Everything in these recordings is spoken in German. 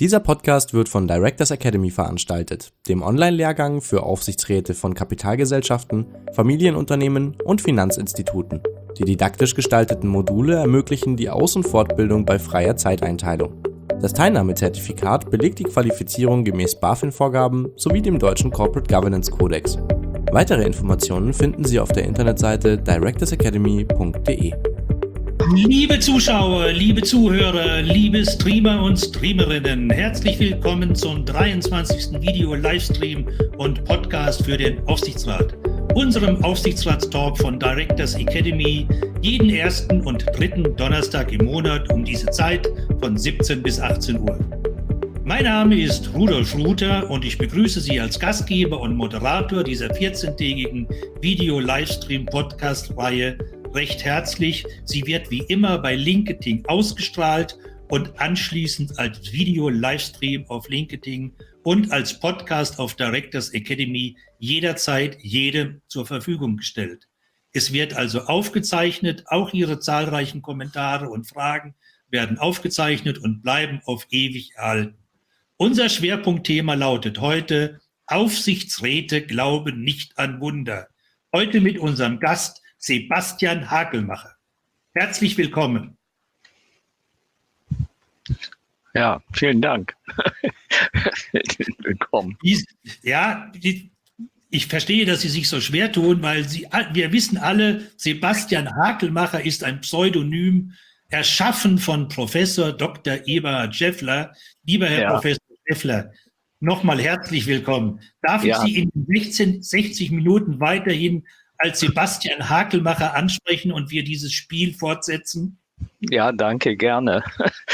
Dieser Podcast wird von Directors Academy veranstaltet, dem Online-Lehrgang für Aufsichtsräte von Kapitalgesellschaften, Familienunternehmen und Finanzinstituten. Die didaktisch gestalteten Module ermöglichen die Aus- und Fortbildung bei freier Zeiteinteilung. Das Teilnahmezertifikat belegt die Qualifizierung gemäß BaFin-Vorgaben sowie dem deutschen Corporate Governance Kodex. Weitere Informationen finden Sie auf der Internetseite directorsacademy.de. Liebe Zuschauer, liebe Zuhörer, liebe Streamer und Streamerinnen, herzlich willkommen zum 23. Video-Livestream und Podcast für den Aufsichtsrat, unserem Aufsichtsratstalk von Directors Academy, jeden ersten und dritten Donnerstag im Monat um diese Zeit von 17 bis 18 Uhr. Mein Name ist Rudolf Ruther und ich begrüße Sie als Gastgeber und Moderator dieser 14-tägigen Video-Livestream-Podcast-Reihe recht herzlich. Sie wird wie immer bei LinkedIn ausgestrahlt und anschließend als Video-Livestream auf LinkedIn und als Podcast auf Directors Academy jederzeit jedem zur Verfügung gestellt. Es wird also aufgezeichnet, auch Ihre zahlreichen Kommentare und Fragen werden aufgezeichnet und bleiben auf ewig erhalten. Unser Schwerpunktthema lautet heute: Aufsichtsräte glauben nicht an Wunder. Heute mit unserem Gast Sebastian Hakelmacher. Herzlich willkommen. Ja, vielen Dank. Willkommen. Ich verstehe, dass Sie sich so schwer tun, weil wir wissen alle, Sebastian Hakelmacher ist ein Pseudonym, erschaffen von Professor Dr. Eberhard Scheffler. Lieber Herr Professor Scheffler, nochmal herzlich willkommen. Darf ich Sie in 60 Minuten weiterhin als Sebastian Hakelmacher ansprechen und wir dieses Spiel fortsetzen? Ja, danke, gerne.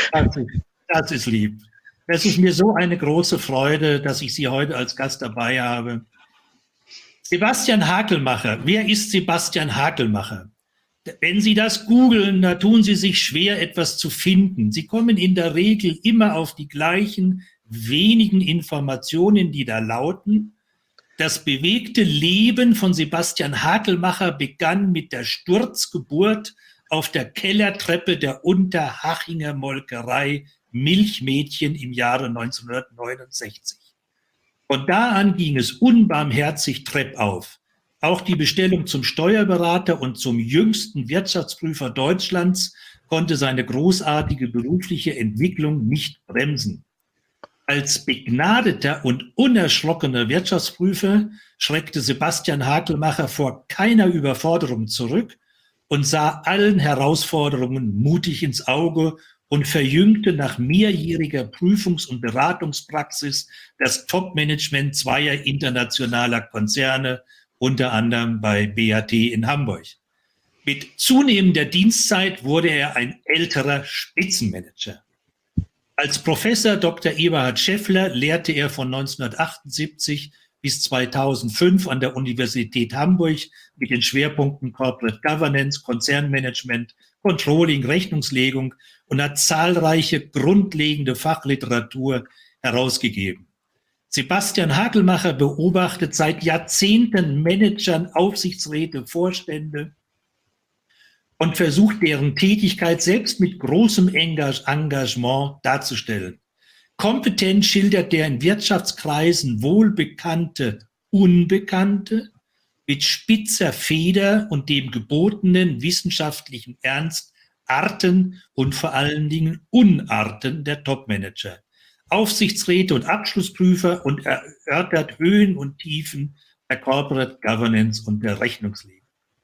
Das ist lieb. Es ist mir so eine große Freude, dass ich Sie heute als Gast dabei habe. Sebastian Hakelmacher. Wer ist Sebastian Hakelmacher? Wenn Sie das googeln, da tun Sie sich schwer, etwas zu finden. Sie kommen in der Regel immer auf die gleichen wenigen Informationen, die da lauten: Das bewegte Leben von Sebastian Hakelmacher begann mit der Sturzgeburt auf der Kellertreppe der Unterhachinger Molkerei Milchmädchen im Jahre 1969. Von da an ging es unbarmherzig treppauf. Auch die Bestellung zum Steuerberater und zum jüngsten Wirtschaftsprüfer Deutschlands konnte seine großartige berufliche Entwicklung nicht bremsen. Als begnadeter und unerschrockener Wirtschaftsprüfer schreckte Sebastian Hakelmacher vor keiner Überforderung zurück und sah allen Herausforderungen mutig ins Auge und verjüngte nach mehrjähriger Prüfungs- und Beratungspraxis das Top-Management zweier internationaler Konzerne, unter anderem bei BAT in Hamburg. Mit zunehmender Dienstzeit wurde er ein älterer Spitzenmanager. Als Professor Dr. Eberhard Scheffler lehrte er von 1978 bis 2005 an der Universität Hamburg mit den Schwerpunkten Corporate Governance, Konzernmanagement, Controlling, Rechnungslegung und hat zahlreiche grundlegende Fachliteratur herausgegeben. Sebastian Hakelmacher beobachtet seit Jahrzehnten Managern, Aufsichtsräte, Vorstände und versucht, deren Tätigkeit selbst mit großem Engagement darzustellen. Kompetent schildert er in Wirtschaftskreisen wohlbekannte Unbekannte mit spitzer Feder und dem gebotenen wissenschaftlichen Ernst Arten und vor allen Dingen Unarten der Topmanager, Aufsichtsräte und Abschlussprüfer und erörtert Höhen und Tiefen der Corporate Governance und der Rechnungslegung.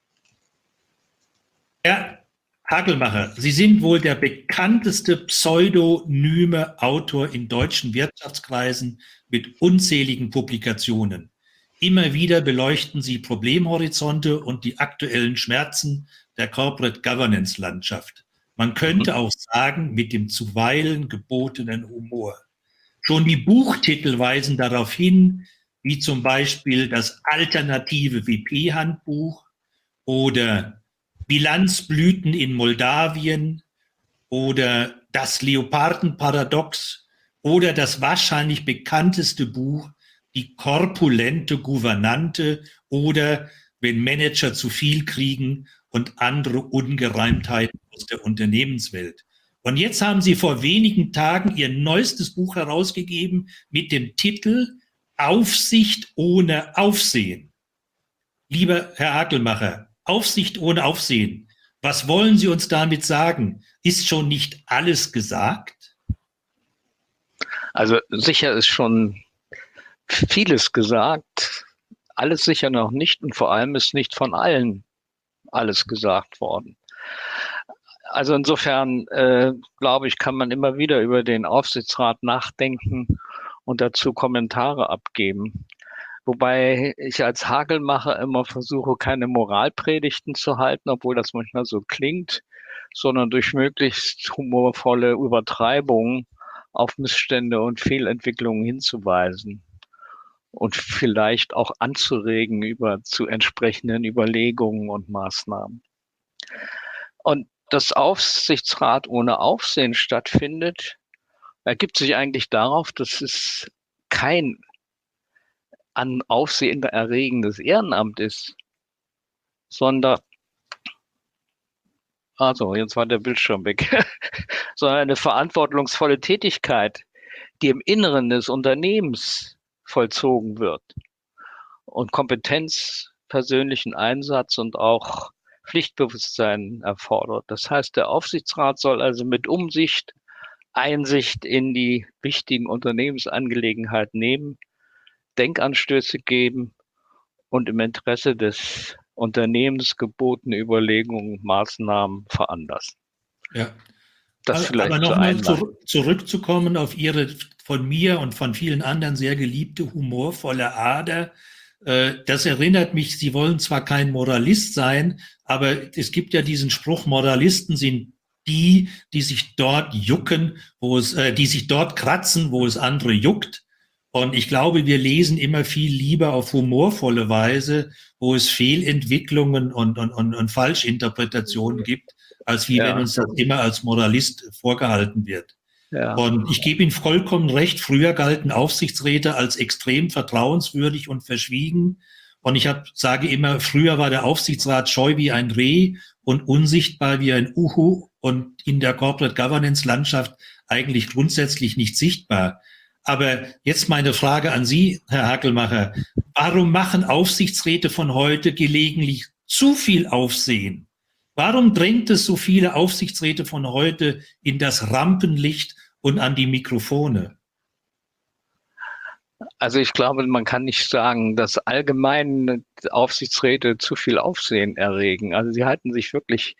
Herr Hakelmacher, Sie sind wohl der bekannteste pseudonyme Autor in deutschen Wirtschaftskreisen mit unzähligen Publikationen. Immer wieder beleuchten Sie Problemhorizonte und die aktuellen Schmerzen der Corporate Governance Landschaft. Man könnte auch sagen, mit dem zuweilen gebotenen Humor. Schon die Buchtitel weisen darauf hin, wie zum Beispiel das alternative WP-Handbuch oder Bilanzblüten in Moldawien oder das Leopardenparadox oder das wahrscheinlich bekannteste Buch, die korpulente Gouvernante oder wenn Manager zu viel kriegen und andere Ungereimtheiten aus der Unternehmenswelt. Und jetzt haben Sie vor wenigen Tagen Ihr neuestes Buch herausgegeben mit dem Titel Aufsicht ohne Aufsehen. Lieber Herr Hakelmacher, Aufsicht ohne Aufsehen. Was wollen Sie uns damit sagen? Ist schon nicht alles gesagt? Also sicher ist schon vieles gesagt, alles sicher noch nicht und vor allem ist nicht von allen alles gesagt worden. Also insofern, glaube ich, kann man immer wieder über den Aufsichtsrat nachdenken und dazu Kommentare abgeben. Wobei ich als Hagelmacher immer versuche, keine Moralpredigten zu halten, obwohl das manchmal so klingt, sondern durch möglichst humorvolle Übertreibungen auf Missstände und Fehlentwicklungen hinzuweisen und vielleicht auch anzuregen zu entsprechenden Überlegungen und Maßnahmen. Und dass Aufsichtsrat ohne Aufsehen stattfindet, ergibt sich eigentlich darauf, dass es kein an Aufsehen erregendes Ehrenamt ist, sondern, also jetzt war der Bildschirm weg, sondern eine verantwortungsvolle Tätigkeit, die im Inneren des Unternehmens vollzogen wird und Kompetenz, persönlichen Einsatz und auch Pflichtbewusstsein erfordert. Das heißt, der Aufsichtsrat soll also mit Umsicht Einsicht in die wichtigen Unternehmensangelegenheiten nehmen, Denkanstöße geben und im Interesse des Unternehmens gebotene Überlegungen, Maßnahmen veranlassen. Ja. Das vielleicht aber nochmal zurückzukommen auf Ihre von mir und von vielen anderen sehr geliebte humorvolle Ader. Das erinnert mich, Sie wollen zwar kein Moralist sein, aber es gibt ja diesen Spruch, Moralisten sind die sich dort jucken, die sich dort kratzen, wo es andere juckt. Und ich glaube, wir lesen immer viel lieber auf humorvolle Weise, wo es Fehlentwicklungen und Falschinterpretationen gibt, als wenn uns das immer als Moralist vorgehalten wird. Ja. Und ich gebe Ihnen vollkommen recht, früher galten Aufsichtsräte als extrem vertrauenswürdig und verschwiegen. Und ich sage immer, früher war der Aufsichtsrat scheu wie ein Reh und unsichtbar wie ein Uhu und in der Corporate Governance Landschaft eigentlich grundsätzlich nicht sichtbar. Aber jetzt meine Frage an Sie, Herr Hakelmacher. Warum machen Aufsichtsräte von heute gelegentlich zu viel Aufsehen? Warum drängt es so viele Aufsichtsräte von heute in das Rampenlicht und an die Mikrofone? Also ich glaube, man kann nicht sagen, dass allgemein Aufsichtsräte zu viel Aufsehen erregen. Also sie halten sich wirklich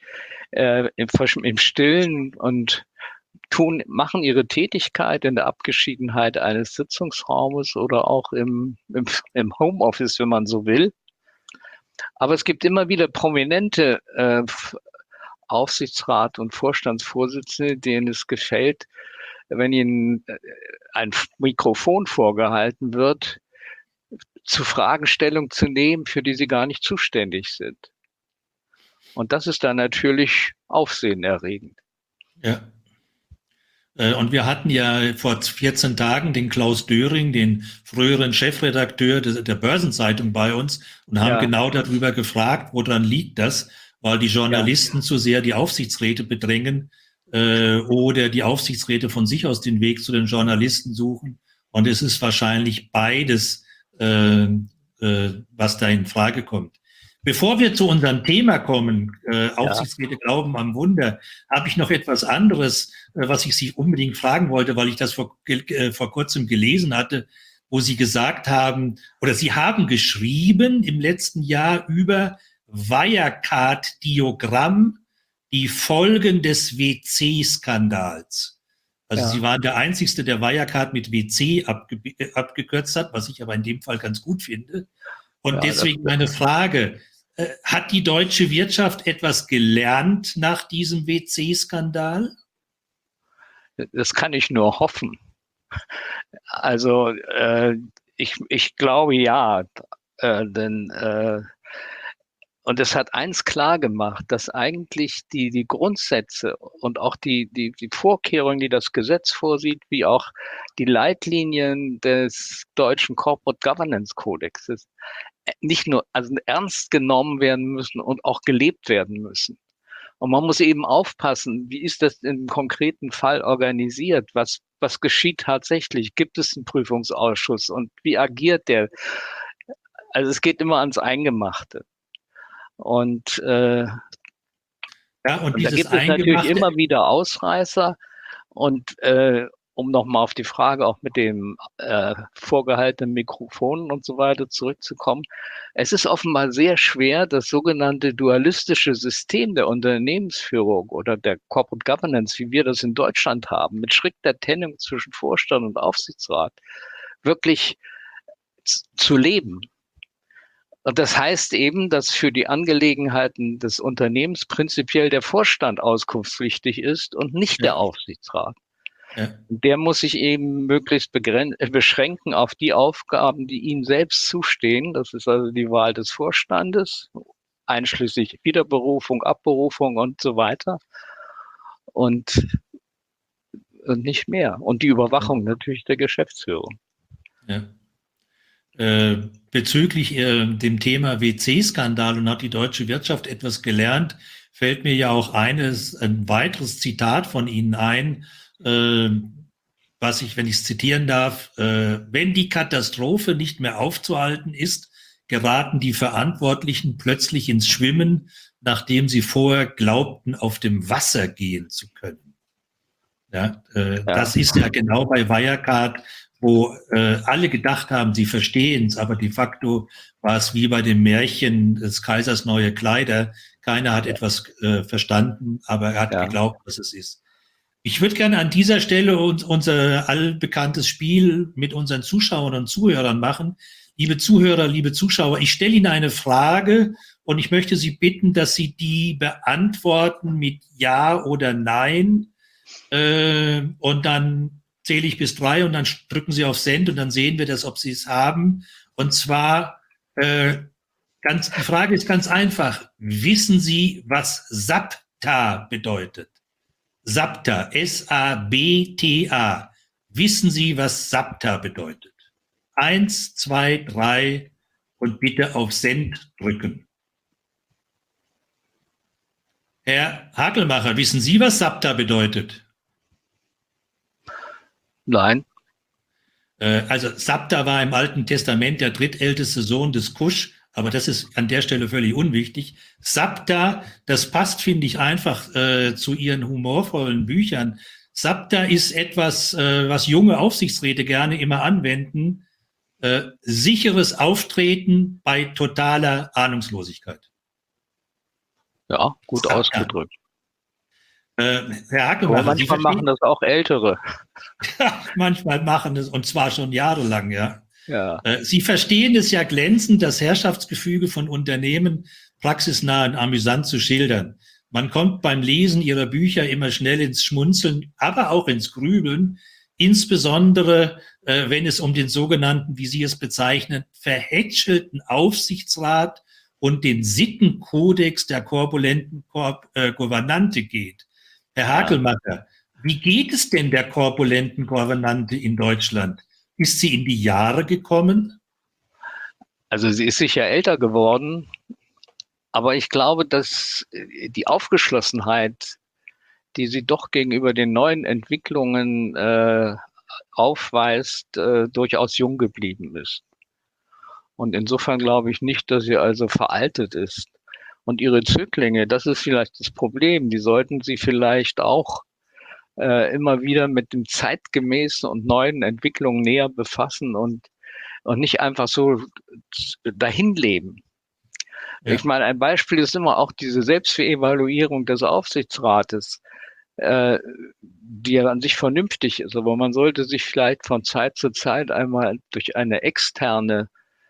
im Stillen und machen ihre Tätigkeit in der Abgeschiedenheit eines Sitzungsraumes oder auch im Homeoffice, wenn man so will. Aber es gibt immer wieder prominente Aufsichtsrat- und Vorstandsvorsitzende, denen es gefällt, wenn ihnen ein Mikrofon vorgehalten wird, zu Fragestellungen zu nehmen, für die sie gar nicht zuständig sind. Und das ist dann natürlich aufsehenerregend. Ja. Und wir hatten ja vor 14 Tagen den Klaus Döring, den früheren Chefredakteur der Börsenzeitung bei uns und haben genau darüber gefragt, woran liegt das, weil die Journalisten zu sehr die Aufsichtsräte bedrängen oder die Aufsichtsräte von sich aus den Weg zu den Journalisten suchen. Und es ist wahrscheinlich beides, was da in Frage kommt. Bevor wir zu unserem Thema kommen, Aufsichtsräte glauben am Wunder, habe ich noch etwas anderes, was ich Sie unbedingt fragen wollte, weil ich das vor kurzem gelesen hatte, wo Sie gesagt haben, oder Sie haben geschrieben im letzten Jahr über Wirecard-Diagramm, die Folgen des WC-Skandals. Also Sie waren der Einzige, der Wirecard mit WC abgekürzt hat, was ich aber in dem Fall ganz gut finde. Und deswegen meine Frage, hat die deutsche Wirtschaft etwas gelernt nach diesem WC-Skandal? Das kann ich nur hoffen. Also ich glaube ja, denn und es hat eins klar gemacht, dass eigentlich die Grundsätze und auch die Vorkehrungen, die das Gesetz vorsieht, wie auch die Leitlinien des deutschen Corporate Governance Kodexes nicht nur ernst genommen werden müssen und auch gelebt werden müssen. Und man muss eben aufpassen, wie ist das im konkreten Fall organisiert? Was geschieht tatsächlich? Gibt es einen Prüfungsausschuss und wie agiert der? Also es geht immer ans Eingemachte. Und Ja, und und da dieses gibt es natürlich Eingemachte, immer wieder Ausreißer. Und um nochmal auf die Frage auch mit dem vorgehaltenen Mikrofonen und so weiter zurückzukommen. Es ist offenbar sehr schwer, das sogenannte dualistische System der Unternehmensführung oder der Corporate Governance, wie wir das in Deutschland haben, mit strikter Trennung zwischen Vorstand und Aufsichtsrat, wirklich zu leben. Und das heißt eben, dass für die Angelegenheiten des Unternehmens prinzipiell der Vorstand auskunftspflichtig ist und nicht der Aufsichtsrat. ja, Der muss sich eben möglichst beschränken auf die Aufgaben, die ihm selbst zustehen. Das ist also die Wahl des Vorstandes, einschließlich Wiederberufung, Abberufung und so weiter. Und nicht mehr. Und die Überwachung natürlich der Geschäftsführung. ja. Bezüglich dem Thema WC-Skandal und hat die deutsche Wirtschaft etwas gelernt, fällt mir ja auch ein weiteres Zitat von Ihnen ein, was ich, wenn ich es zitieren darf, wenn die Katastrophe nicht mehr aufzuhalten ist, geraten die Verantwortlichen plötzlich ins Schwimmen, nachdem sie vorher glaubten, auf dem Wasser gehen zu können. Ja, das ist ja genau bei Wirecard, wo alle gedacht haben, sie verstehen es, aber de facto war es wie bei dem Märchen des Kaisers neue Kleider. Keiner hat etwas verstanden, aber er hat geglaubt, was es ist. Ich würde gerne an dieser Stelle unser allbekanntes Spiel mit unseren Zuschauern und Zuhörern machen. Liebe Zuhörer, liebe Zuschauer, ich stelle Ihnen eine Frage und ich möchte Sie bitten, dass Sie die beantworten mit Ja oder Nein. Und dann zähle ich bis 3 und dann drücken Sie auf Send und dann sehen wir das, ob Sie es haben. Und zwar, die Frage ist ganz einfach. Wissen Sie, was SAPTA bedeutet? SAPTA, S-A-B-T-A. Wissen Sie, was SAPTA bedeutet? 1, 2, 3 und bitte auf Send drücken. Herr Hakelmacher, wissen Sie, was SAPTA bedeutet? Nein. Also SAPTA war im Alten Testament der drittälteste Sohn des Kusch, aber das ist an der Stelle völlig unwichtig. SAPTA, das passt, finde ich, einfach zu Ihren humorvollen Büchern. SAPTA ist etwas, was junge Aufsichtsräte gerne immer anwenden. Sicheres Auftreten bei totaler Ahnungslosigkeit. Ja, gut SAPTA ausgedrückt. Herr Hakelmacher, aber manchmal machen das auch Ältere. Manchmal machen es, und zwar schon jahrelang, ja. Sie verstehen es ja glänzend, das Herrschaftsgefüge von Unternehmen praxisnah und amüsant zu schildern. Man kommt beim Lesen Ihrer Bücher immer schnell ins Schmunzeln, aber auch ins Grübeln, insbesondere wenn es um den sogenannten, wie Sie es bezeichnen, verhätschelten Aufsichtsrat und den Sittenkodex der korpulenten Gouvernante geht. Herr Hakelmacher, wie geht es denn der korpulenten Gouvernante in Deutschland? Ist sie in die Jahre gekommen? Also sie ist sicher älter geworden, aber ich glaube, dass die Aufgeschlossenheit, die sie doch gegenüber den neuen Entwicklungen aufweist, durchaus jung geblieben ist. Und insofern glaube ich nicht, dass sie also veraltet ist. Und ihre Zöglinge, das ist vielleicht das Problem, die sollten sie vielleicht auch immer wieder mit dem zeitgemäßen und neuen Entwicklungen näher befassen und nicht einfach so dahin leben. Ja. Ich meine, ein Beispiel ist immer auch diese Selbstevaluierung des Aufsichtsrates, die ja an sich vernünftig ist, aber man sollte sich vielleicht von Zeit zu Zeit einmal durch eine externe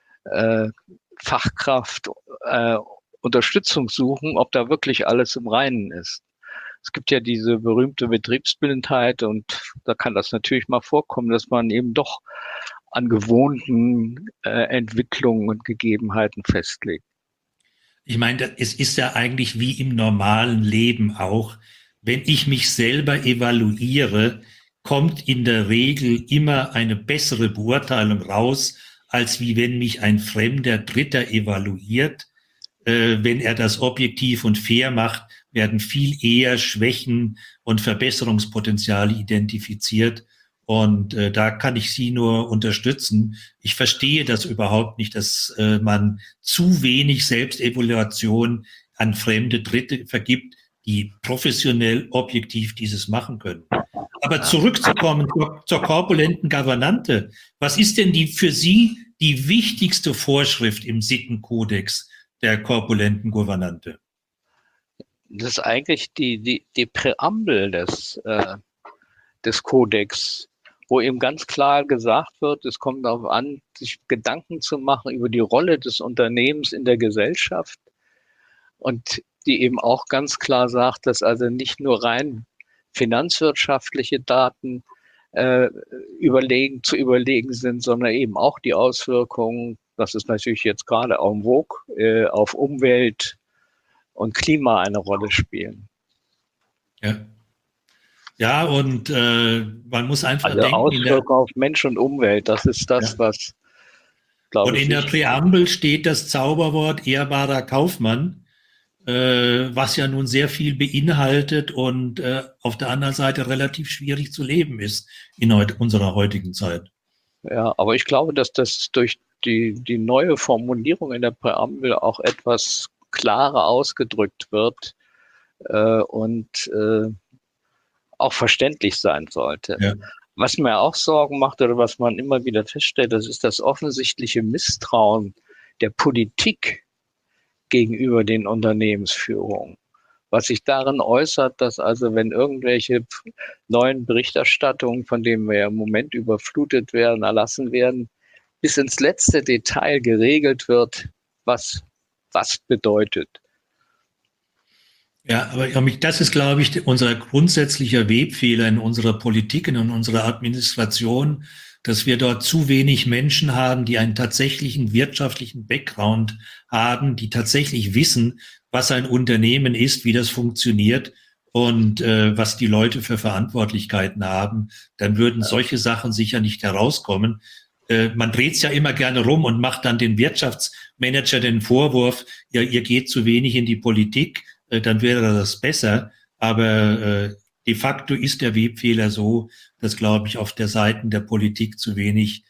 Fachkraft Unterstützung suchen, ob da wirklich alles im Reinen ist. Es gibt ja diese berühmte Betriebsblindheit und da kann das natürlich mal vorkommen, dass man eben doch an gewohnten Entwicklungen und Gegebenheiten festlegt. Ich meine, es ist ja eigentlich wie im normalen Leben auch, wenn ich mich selber evaluiere, kommt in der Regel immer eine bessere Beurteilung raus, als wie wenn mich ein fremder Dritter evaluiert, wenn er das objektiv und fair macht, werden viel eher Schwächen und Verbesserungspotenziale identifiziert. Und da kann ich Sie nur unterstützen. Ich verstehe das überhaupt nicht, dass man zu wenig Selbstevaluation an fremde Dritte vergibt, die professionell, objektiv dieses machen können. Aber zurückzukommen zur korpulenten Gouvernante. Was ist denn für Sie die wichtigste Vorschrift im Sittenkodex der korpulenten Gouvernante? Das ist eigentlich die Präambel des Kodex, wo eben ganz klar gesagt wird, es kommt darauf an, sich Gedanken zu machen über die Rolle des Unternehmens in der Gesellschaft und die eben auch ganz klar sagt, dass also nicht nur rein finanzwirtschaftliche Daten zu überlegen sind, sondern eben auch die Auswirkungen, das ist natürlich jetzt gerade en vogue, auf Umwelt und Klima eine Rolle spielen. Ja. Ja, und man muss einfach also denken. Auswirkungen auf Mensch und Umwelt, das ist das, was, glaube ich. Und in der Präambel steht das Zauberwort ehrbarer Kaufmann, was ja nun sehr viel beinhaltet und auf der anderen Seite relativ schwierig zu leben ist in unserer heutigen Zeit. Ja, aber ich glaube, dass das durch die neue Formulierung in der Präambel auch etwas klarer ausgedrückt wird und auch verständlich sein sollte. Ja. Was mir auch Sorgen macht oder was man immer wieder feststellt, das ist das offensichtliche Misstrauen der Politik gegenüber den Unternehmensführungen. Was sich darin äußert, dass also wenn irgendwelche neuen Berichterstattungen, von denen wir ja im Moment überflutet werden, erlassen werden, bis ins letzte Detail geregelt wird, was bedeutet. Ja, aber das ist, glaube ich, unser grundsätzlicher Webfehler in unserer Politik, in unserer Administration, dass wir dort zu wenig Menschen haben, die einen tatsächlichen wirtschaftlichen Background haben, die tatsächlich wissen, was ein Unternehmen ist, wie das funktioniert und was die Leute für Verantwortlichkeiten haben. Dann würden solche Sachen sicher nicht herauskommen. Man dreht es ja immer gerne rum und macht dann den Wirtschaftsmanager den Vorwurf, ja, ihr geht zu wenig in die Politik, dann wäre das besser. Aber de facto ist der Webfehler so, dass, glaube ich, auf der Seite der Politik zu wenig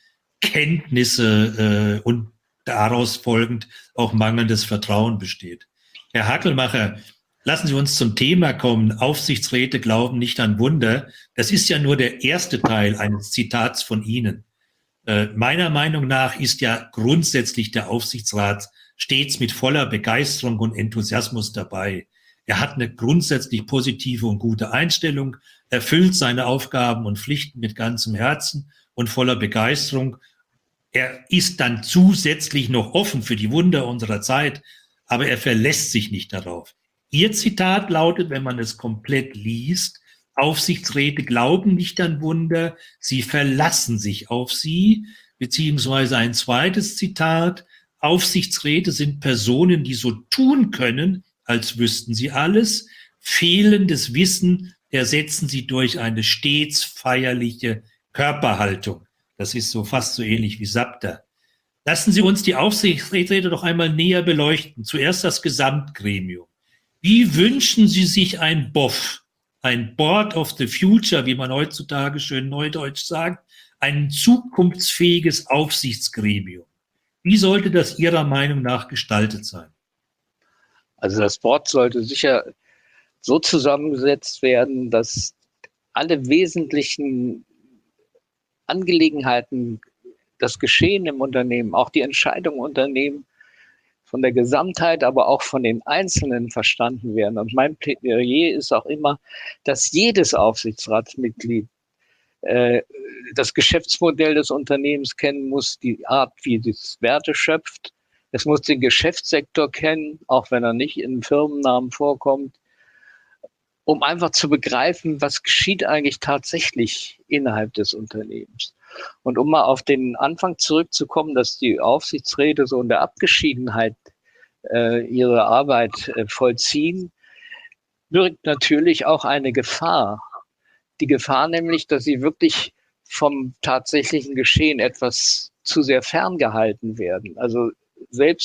Kenntnisse und daraus folgend auch mangelndes Vertrauen besteht. Herr Hakelmacher, lassen Sie uns zum Thema kommen. Aufsichtsräte glauben nicht an Wunder. Das ist ja nur der erste Teil eines Zitats von Ihnen. Meiner Meinung nach ist ja grundsätzlich der Aufsichtsrat stets mit voller Begeisterung und Enthusiasmus dabei. Er hat eine grundsätzlich positive und gute Einstellung, erfüllt seine Aufgaben und Pflichten mit ganzem Herzen und voller Begeisterung. Er ist dann zusätzlich noch offen für die Wunder unserer Zeit, aber er verlässt sich nicht darauf. Ihr Zitat lautet, wenn man es komplett liest, Aufsichtsräte glauben nicht an Wunder, sie verlassen sich auf sie, beziehungsweise ein zweites Zitat, Aufsichtsräte sind Personen, die so tun können, als wüssten sie alles. Fehlendes Wissen ersetzen sie durch eine stets feierliche Körperhaltung. Das ist so fast so ähnlich wie Sapter. Lassen Sie uns die Aufsichtsräte doch einmal näher beleuchten. Zuerst das Gesamtgremium. Wie wünschen Sie sich ein BOF, ein Board of the Future, wie man heutzutage schön neudeutsch sagt, ein zukunftsfähiges Aufsichtsgremium? Wie sollte das Ihrer Meinung nach gestaltet sein? Also das Board sollte sicher so zusammengesetzt werden, dass alle wesentlichen Angelegenheiten, das Geschehen im Unternehmen, auch die Entscheidungen im Unternehmen von der Gesamtheit, aber auch von den Einzelnen verstanden werden. Und mein Plädoyer ist auch immer, dass jedes Aufsichtsratsmitglied das Geschäftsmodell des Unternehmens kennen muss, die Art, wie es Werte schöpft. Es muss den Geschäftssektor kennen, auch wenn er nicht in Firmennamen vorkommt, um einfach zu begreifen, was geschieht eigentlich tatsächlich innerhalb des Unternehmens. Und um mal auf den Anfang zurückzukommen, dass die Aufsichtsräte so in der Abgeschiedenheit ihre Arbeit vollziehen, birgt natürlich auch eine Gefahr. Die Gefahr nämlich, dass sie wirklich vom tatsächlichen Geschehen etwas zu sehr ferngehalten werden. Also selbst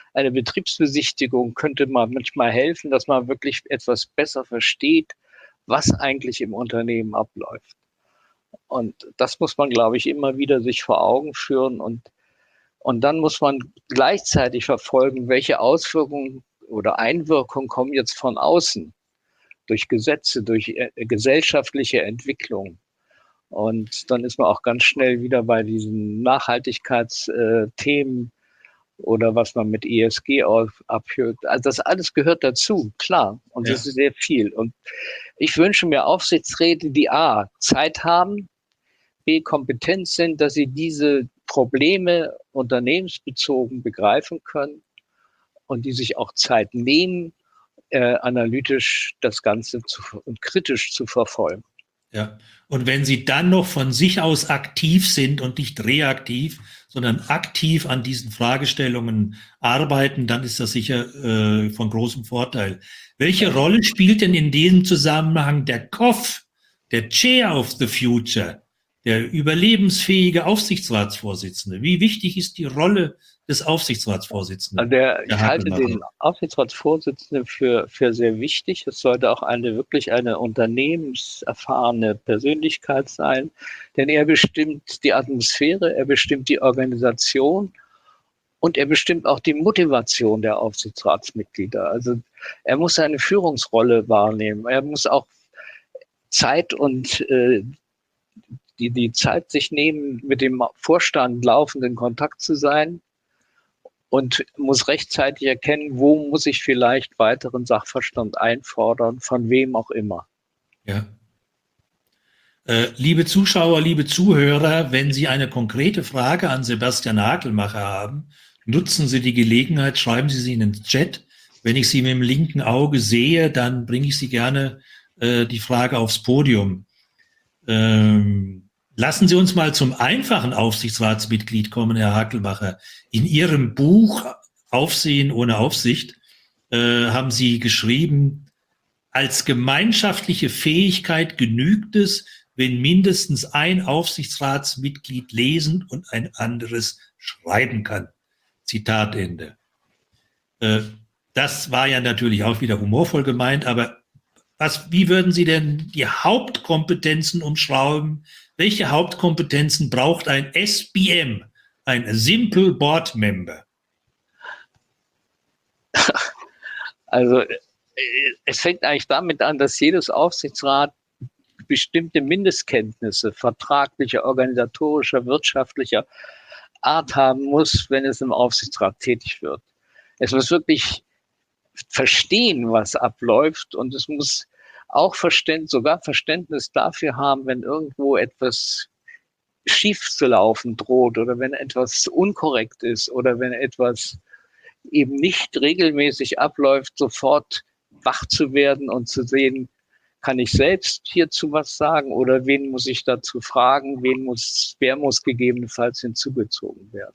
eine Betriebsbesichtigung könnte man manchmal helfen, dass man wirklich etwas besser versteht, was eigentlich im Unternehmen abläuft. Und das muss man, glaube ich, immer wieder sich vor Augen führen. Und dann muss man gleichzeitig verfolgen, welche Auswirkungen oder Einwirkungen kommen jetzt von außen durch Gesetze, durch gesellschaftliche Entwicklung. Und dann ist man auch ganz schnell wieder bei diesen Nachhaltigkeitsthemen oder was man mit ESG abhört. Also das alles gehört dazu, klar. Und das ist sehr viel. Und ich wünsche mir Aufsichtsräte, die A, Zeit haben, B, kompetent sind, dass sie diese Probleme unternehmensbezogen begreifen können und die sich auch Zeit nehmen, analytisch das Ganze und kritisch zu verfolgen. Ja, und wenn Sie dann noch von sich aus aktiv sind und nicht reaktiv, sondern aktiv an diesen Fragestellungen arbeiten, dann ist das sicher von großem Vorteil. Welche Rolle spielt denn in diesem Zusammenhang der COF, der Chair of the Future, der überlebensfähige Aufsichtsratsvorsitzende? Wie wichtig ist die Rolle des Aufsichtsratsvorsitzenden? Ich halte den Aufsichtsratsvorsitzenden für sehr wichtig. Es sollte auch wirklich eine unternehmenserfahrene Persönlichkeit sein, denn er bestimmt die Atmosphäre, er bestimmt die Organisation und er bestimmt auch die Motivation der Aufsichtsratsmitglieder. Also er muss eine Führungsrolle wahrnehmen. Er muss auch Zeit und die Zeit sich nehmen, mit dem Vorstand laufend in Kontakt zu sein. Und muss rechtzeitig erkennen, wo muss ich vielleicht weiteren Sachverstand einfordern, von wem auch immer. Ja. Liebe Zuschauer, liebe Zuhörer, wenn Sie eine konkrete Frage an Sebastian Hakelmacher haben, nutzen Sie die Gelegenheit, schreiben Sie sie in den Chat. Wenn ich Sie mit dem linken Auge sehe, dann bringe ich Sie gerne die Frage aufs Podium. Lassen Sie uns mal zum einfachen Aufsichtsratsmitglied kommen, Herr Hakelmacher. In Ihrem Buch Aufsehen ohne Aufsicht haben Sie geschrieben, als gemeinschaftliche Fähigkeit genügt es, wenn mindestens ein Aufsichtsratsmitglied lesen und ein anderes schreiben kann. Zitat Ende. Das war ja natürlich auch wieder humorvoll gemeint, aber wie würden Sie denn die Hauptkompetenzen umschreiben? Welche Hauptkompetenzen braucht ein SBM, ein Simple Board Member? Also es fängt eigentlich damit an, dass jedes Aufsichtsrat bestimmte Mindestkenntnisse vertraglicher, organisatorischer, wirtschaftlicher Art haben muss, wenn es im Aufsichtsrat tätig wird. Es muss wirklich verstehen, was abläuft, und es muss auch sogar Verständnis dafür haben, wenn irgendwo etwas schief zu laufen droht oder wenn etwas unkorrekt ist oder wenn etwas eben nicht regelmäßig abläuft, sofort wach zu werden und zu sehen, kann ich selbst hierzu was sagen oder wen muss ich dazu fragen, wer muss gegebenenfalls hinzugezogen werden.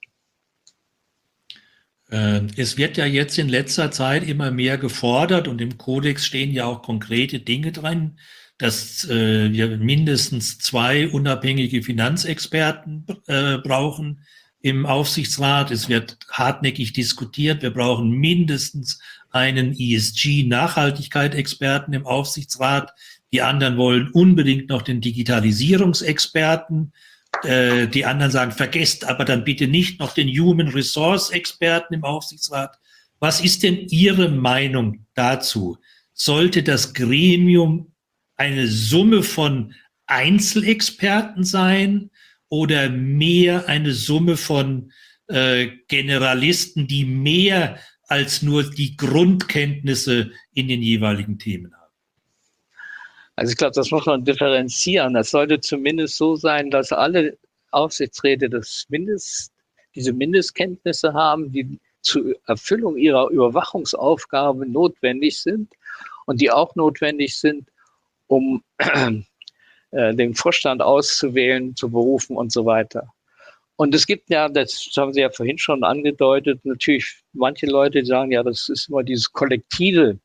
Es wird ja jetzt in letzter Zeit immer mehr gefordert und im Kodex stehen ja auch konkrete Dinge drin, dass wir mindestens 2 unabhängige Finanzexperten brauchen im Aufsichtsrat. Es wird hartnäckig diskutiert. Wir brauchen mindestens einen ESG-Nachhaltigkeit-Experten im Aufsichtsrat. Die anderen wollen unbedingt noch den Digitalisierungsexperten. Die anderen sagen, vergesst aber dann bitte nicht noch den Human Resource Experten im Aufsichtsrat. Was ist denn Ihre Meinung dazu? Sollte das Gremium eine Summe von Einzelexperten sein oder mehr eine Summe von Generalisten, die mehr als nur die Grundkenntnisse in den jeweiligen Themen haben? Also ich glaube, das muss man differenzieren. Das sollte zumindest so sein, dass alle Aufsichtsräte diese Mindestkenntnisse haben, die zur Erfüllung ihrer Überwachungsaufgabe notwendig sind und die auch notwendig sind, um den Vorstand auszuwählen, zu berufen und so weiter. Und es gibt ja, das haben Sie ja vorhin schon angedeutet, natürlich manche Leute, die sagen, ja, das ist immer die kollektive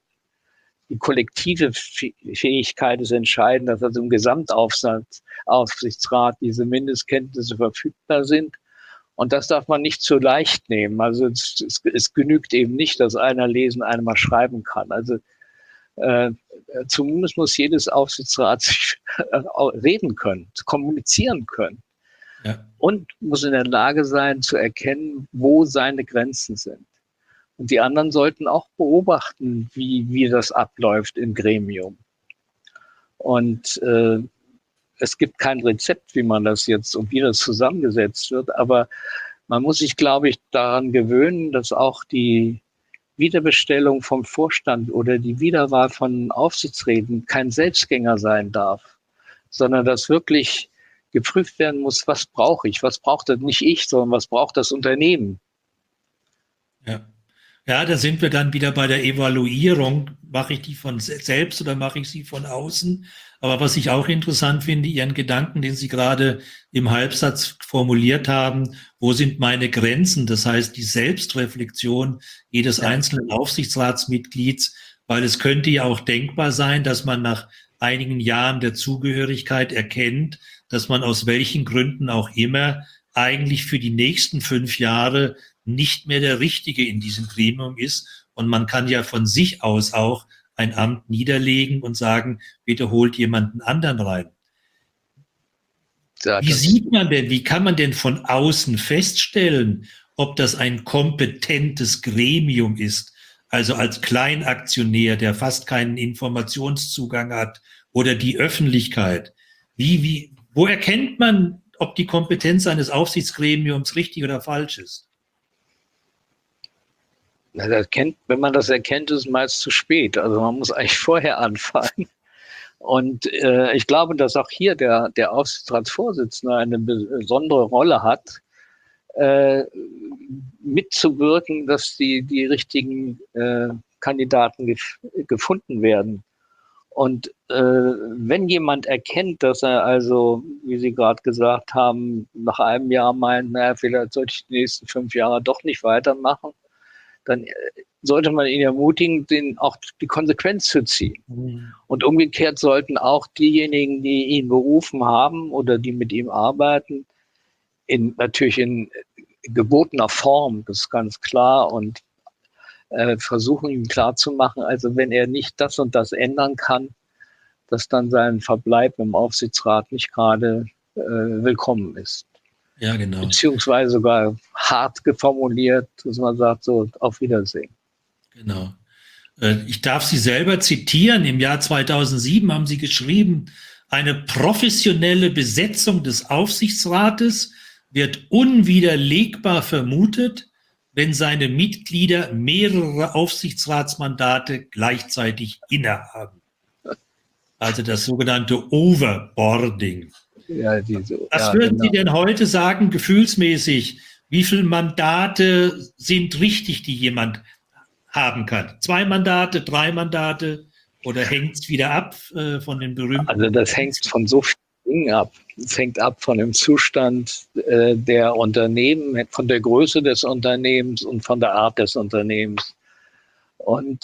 Fähigkeit ist entscheidend, dass also im Gesamtaufsichtsrat diese Mindestkenntnisse verfügbar sind. Und das darf man nicht zu leicht nehmen. Also es genügt eben nicht, dass einer lesen, einer mal schreiben kann. Also zumindest muss jedes Aufsichtsrat sich reden können, kommunizieren können. Ja. Und muss in der Lage sein, zu erkennen, wo seine Grenzen sind. Und die anderen sollten auch beobachten, wie das abläuft im Gremium. Und es gibt kein Rezept, wie man das jetzt und wie das zusammengesetzt wird, aber man muss sich, glaube ich, daran gewöhnen, dass auch die Wiederbestellung vom Vorstand oder die Wiederwahl von Aufsichtsräten kein Selbstgänger sein darf, sondern dass wirklich geprüft werden muss, was brauche ich, was braucht das nicht ich, sondern was braucht das Unternehmen. Ja. Ja, da sind wir dann wieder bei der Evaluierung. Mache ich die von selbst oder mache ich sie von außen? Aber was ich auch interessant finde, Ihren Gedanken, den Sie gerade im Halbsatz formuliert haben, wo sind meine Grenzen? Das heißt, die Selbstreflexion jedes einzelnen Aufsichtsratsmitglieds, weil es könnte ja auch denkbar sein, dass man nach einigen Jahren der Zugehörigkeit erkennt, dass man aus welchen Gründen auch immer eigentlich für die nächsten 5 Jahre nicht mehr der Richtige in diesem Gremium ist. Und man kann ja von sich aus auch ein Amt niederlegen und sagen, bitte holt jemanden anderen rein. Ja, wie sieht man denn, wie kann man denn von außen feststellen, ob das ein kompetentes Gremium ist, also als Kleinaktionär, der fast keinen Informationszugang hat, oder die Öffentlichkeit? Wo erkennt man, ob die Kompetenz eines Aufsichtsgremiums richtig oder falsch ist? Wenn man das erkennt, ist es meist zu spät. Also man muss eigentlich vorher anfangen. Und ich glaube, dass auch hier der Aufsichtsratsvorsitzende eine besondere Rolle hat, mitzuwirken, dass die richtigen Kandidaten gefunden werden. Und wenn jemand erkennt, dass er also, wie Sie gerade gesagt haben, nach einem Jahr meint, naja, vielleicht sollte ich die nächsten 5 Jahre doch nicht weitermachen, dann sollte man ihn ermutigen, auch die Konsequenz zu ziehen. Und umgekehrt sollten auch diejenigen, die ihn berufen haben oder die mit ihm arbeiten, natürlich in gebotener Form, das ist ganz klar, und versuchen ihm klarzumachen, also wenn er nicht das und das ändern kann, dass dann sein Verbleib im Aufsichtsrat nicht gerade willkommen ist. Ja, genau. Beziehungsweise sogar hart geformuliert, dass man sagt, so, auf Wiedersehen. Genau. Ich darf Sie selber zitieren. Im Jahr 2007 haben Sie geschrieben, eine professionelle Besetzung des Aufsichtsrates wird unwiderlegbar vermutet, wenn seine Mitglieder mehrere Aufsichtsratsmandate gleichzeitig innehaben. Also das sogenannte Overboarding. Ja, Was würden Sie denn heute sagen, gefühlsmäßig? Wie viele Mandate sind richtig, die jemand haben kann? 2 Mandate, 3 Mandate, oder hängt es wieder ab von den berühmten? Also das hängt von so vielen Dingen ab. Es hängt ab von dem Zustand der Unternehmen, von der Größe des Unternehmens und von der Art des Unternehmens. Und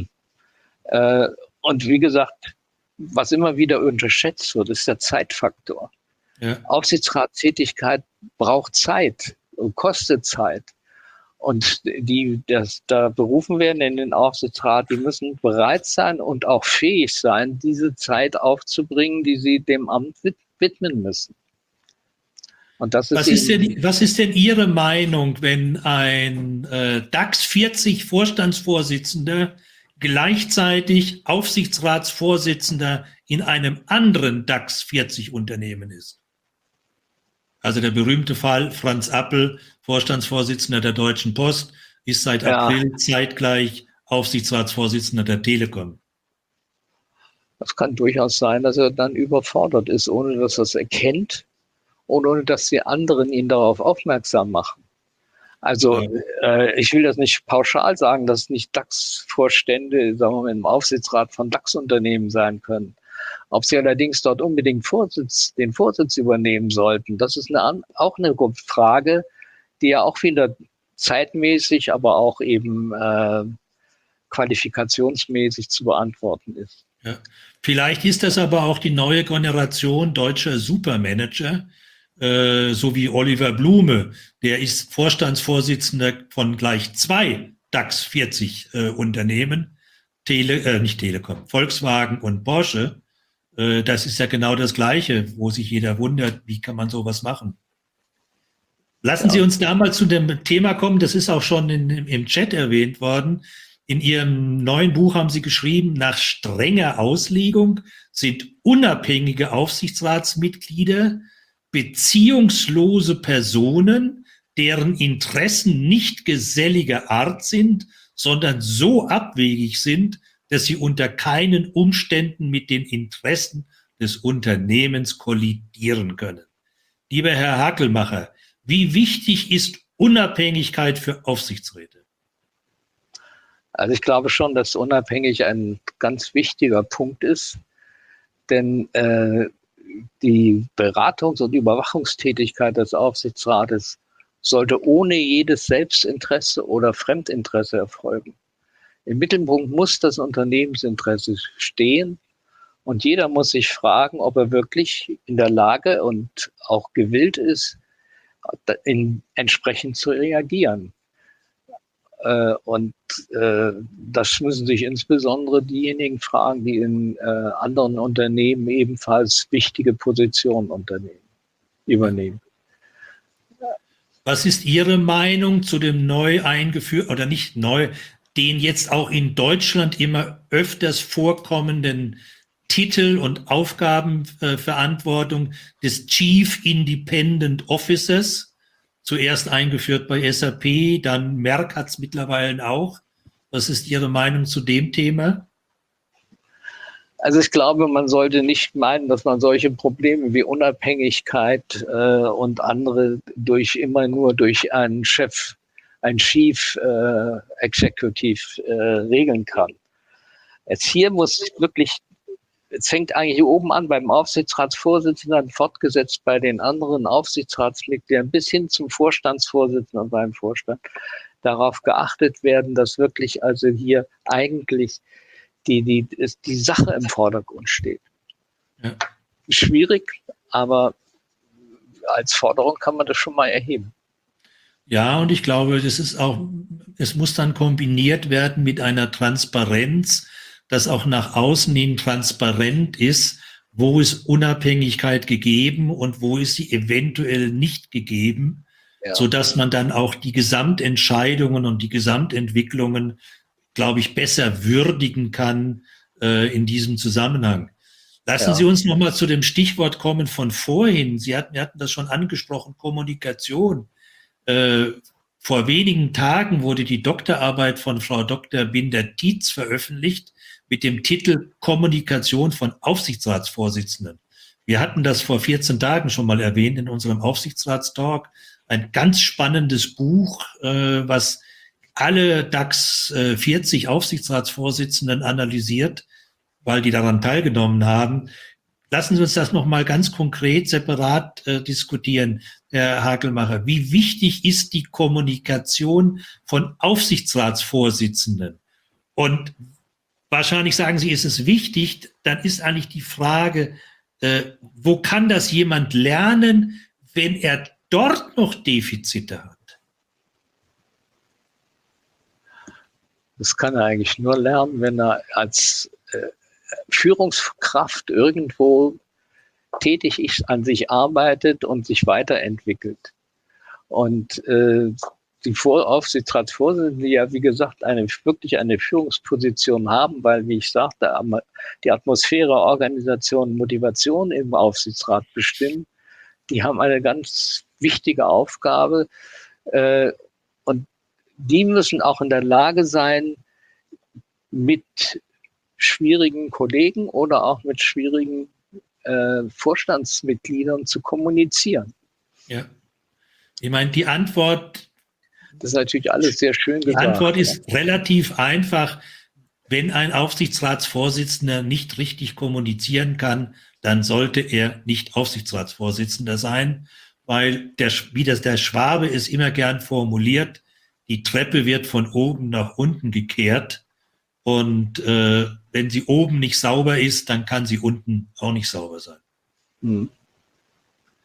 wie gesagt, was immer wieder unterschätzt wird, ist der Zeitfaktor. Ja. Aufsichtsratstätigkeit braucht Zeit und kostet Zeit. Und die da berufen werden in den Aufsichtsrat, die müssen bereit sein und auch fähig sein, diese Zeit aufzubringen, die sie dem Amt widmen müssen. Und das ist was ist denn Ihre Meinung, wenn ein DAX 40 Vorstandsvorsitzender gleichzeitig Aufsichtsratsvorsitzender in einem anderen DAX 40 Unternehmen ist? Also der berühmte Fall Franz Appel, Vorstandsvorsitzender der Deutschen Post, ist seit April zeitgleich Aufsichtsratsvorsitzender der Telekom. Das kann durchaus sein, dass er dann überfordert ist, ohne dass er es erkennt und ohne dass die anderen ihn darauf aufmerksam machen. Also ich will das nicht pauschal sagen, dass nicht DAX-Vorstände, sagen wir mal, im Aufsichtsrat von DAX-Unternehmen sein können. Ob sie allerdings dort unbedingt den Vorsitz übernehmen sollten, das ist auch eine Frage, die ja auch wieder zeitmäßig, aber auch eben qualifikationsmäßig zu beantworten ist. Ja. Vielleicht ist das aber auch die neue Generation deutscher Supermanager, so wie Oliver Blume, der ist Vorstandsvorsitzender von gleich 2 DAX 40 Unternehmen, nicht Telekom, Volkswagen und Porsche. Das ist ja genau das Gleiche, wo sich jeder wundert, wie kann man sowas machen. Lassen Sie uns da mal zu dem Thema kommen, das ist auch schon im Chat erwähnt worden. In Ihrem neuen Buch haben Sie geschrieben, nach strenger Auslegung sind unabhängige Aufsichtsratsmitglieder beziehungslose Personen, deren Interessen nicht geselliger Art sind, sondern so abwegig sind, dass sie unter keinen Umständen mit den Interessen des Unternehmens kollidieren können. Lieber Herr Hakelmacher, wie wichtig ist Unabhängigkeit für Aufsichtsräte? Also ich glaube schon, dass unabhängig ein ganz wichtiger Punkt ist, denn die Beratungs- und Überwachungstätigkeit des Aufsichtsrates sollte ohne jedes Selbstinteresse oder Fremdinteresse erfolgen. Im Mittelpunkt muss das Unternehmensinteresse stehen und jeder muss sich fragen, ob er wirklich in der Lage und auch gewillt ist, entsprechend zu reagieren. Das müssen sich insbesondere diejenigen fragen, die in anderen Unternehmen ebenfalls wichtige Positionen übernehmen. Was ist Ihre Meinung zu dem neu eingeführten, oder nicht neu, den jetzt auch in Deutschland immer öfters vorkommenden Titel und Aufgabenverantwortung des Chief Independent Officers? Zuerst eingeführt bei SAP, dann Merck hat es mittlerweile auch. Was ist Ihre Meinung zu dem Thema? Also ich glaube, man sollte nicht meinen, dass man solche Probleme wie Unabhängigkeit und andere immer nur durch einen Chief Executive regeln kann. Es fängt eigentlich oben an beim Aufsichtsratsvorsitzenden, fortgesetzt bei den anderen Aufsichtsratsmitgliedern bis hin zum Vorstandsvorsitzenden und beim Vorstand darauf geachtet werden, dass wirklich also hier eigentlich die Sache im Vordergrund steht. Ja. Schwierig, aber als Forderung kann man das schon mal erheben. Ja, und ich glaube, es muss dann kombiniert werden mit einer Transparenz, dass auch nach außen hin transparent ist, wo ist Unabhängigkeit gegeben und wo ist sie eventuell nicht gegeben, ja, sodass man dann auch die Gesamtentscheidungen und die Gesamtentwicklungen, glaube ich, besser würdigen kann in diesem Zusammenhang. Lassen Sie uns nochmal zu dem Stichwort kommen von vorhin. Wir hatten das schon angesprochen, Kommunikation. Vor wenigen Tagen wurde die Doktorarbeit von Frau Dr. Binder-Tietz veröffentlicht mit dem Titel Kommunikation von Aufsichtsratsvorsitzenden. Wir hatten das vor 14 Tagen schon mal erwähnt in unserem Aufsichtsratstalk. Ein ganz spannendes Buch, was alle DAX 40 Aufsichtsratsvorsitzenden analysiert, weil die daran teilgenommen haben. Lassen Sie uns das nochmal ganz konkret separat diskutieren, Herr Hakelmacher. Wie wichtig ist die Kommunikation von Aufsichtsratsvorsitzenden? Und wahrscheinlich sagen Sie, ist es wichtig, dann ist eigentlich die Frage, wo kann das jemand lernen, wenn er dort noch Defizite hat? Das kann er eigentlich nur lernen, wenn er als Führungskraft irgendwo tätig ist, an sich arbeitet und sich weiterentwickelt. Und die Aufsichtsratsvorsitzenden, die ja, wie gesagt, wirklich eine Führungsposition haben, weil, wie ich sagte, die Atmosphäre, Organisation, Motivation im Aufsichtsrat bestimmen, die haben eine ganz wichtige Aufgabe. Und die müssen auch in der Lage sein, mit schwierigen Kollegen oder auch mit schwierigen Vorstandsmitgliedern zu kommunizieren. Ja. Ich meine, die Antwort... Das ist natürlich alles sehr schön gesagt. Die Antwort ist relativ einfach. Wenn ein Aufsichtsratsvorsitzender nicht richtig kommunizieren kann, dann sollte er nicht Aufsichtsratsvorsitzender sein, weil der Schwabe ist immer gern formuliert, die Treppe wird von oben nach unten gekehrt und wenn sie oben nicht sauber ist, dann kann sie unten auch nicht sauber sein. Mhm.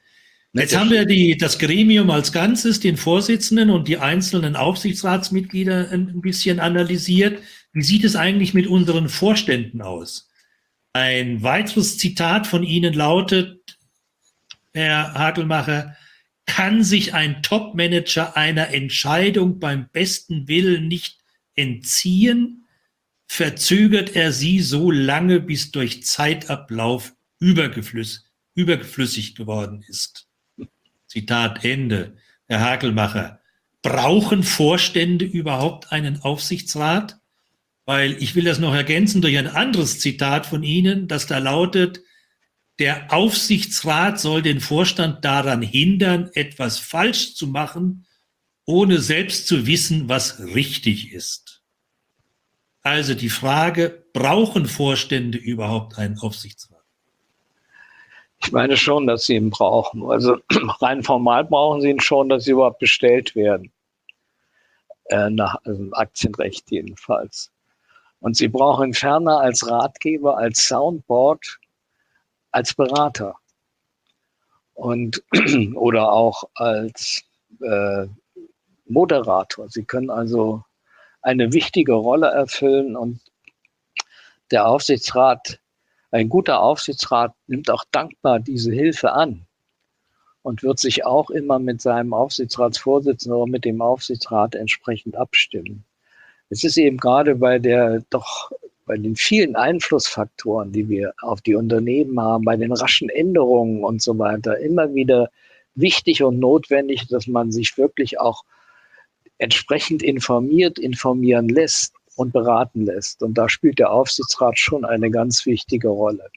Jetzt haben wir das Gremium als Ganzes, den Vorsitzenden und die einzelnen Aufsichtsratsmitglieder ein bisschen analysiert. Wie sieht es eigentlich mit unseren Vorständen aus? Ein weiteres Zitat von Ihnen lautet, Herr Hakelmacher: Kann sich ein Top-Manager einer Entscheidung beim besten Willen nicht entziehen, verzögert er sie so lange, bis durch Zeitablauf überflüssig geworden ist. Zitat Ende. Herr Hakelmacher, brauchen Vorstände überhaupt einen Aufsichtsrat? Weil ich will das noch ergänzen durch ein anderes Zitat von Ihnen, das da lautet: Der Aufsichtsrat soll den Vorstand daran hindern, etwas falsch zu machen, ohne selbst zu wissen, was richtig ist. Also die Frage, brauchen Vorstände überhaupt einen Aufsichtsrat? Ich meine schon, dass sie ihn brauchen. Also rein formal brauchen sie ihn schon, dass sie überhaupt bestellt werden. Nach Aktienrecht jedenfalls. Und sie brauchen ihn ferner als Ratgeber, als Soundboard, als Berater. Und, oder auch als Moderator. Sie können also eine wichtige Rolle erfüllen und der Aufsichtsrat, ein guter Aufsichtsrat nimmt auch dankbar diese Hilfe an und wird sich auch immer mit seinem Aufsichtsratsvorsitzenden oder mit dem Aufsichtsrat entsprechend abstimmen. Es ist eben gerade bei den vielen Einflussfaktoren, die wir auf die Unternehmen haben, bei den raschen Änderungen und so weiter, immer wieder wichtig und notwendig, dass man sich wirklich auch entsprechend informieren lässt und beraten lässt. Und da spielt der Aufsichtsrat schon eine ganz wichtige Rolle.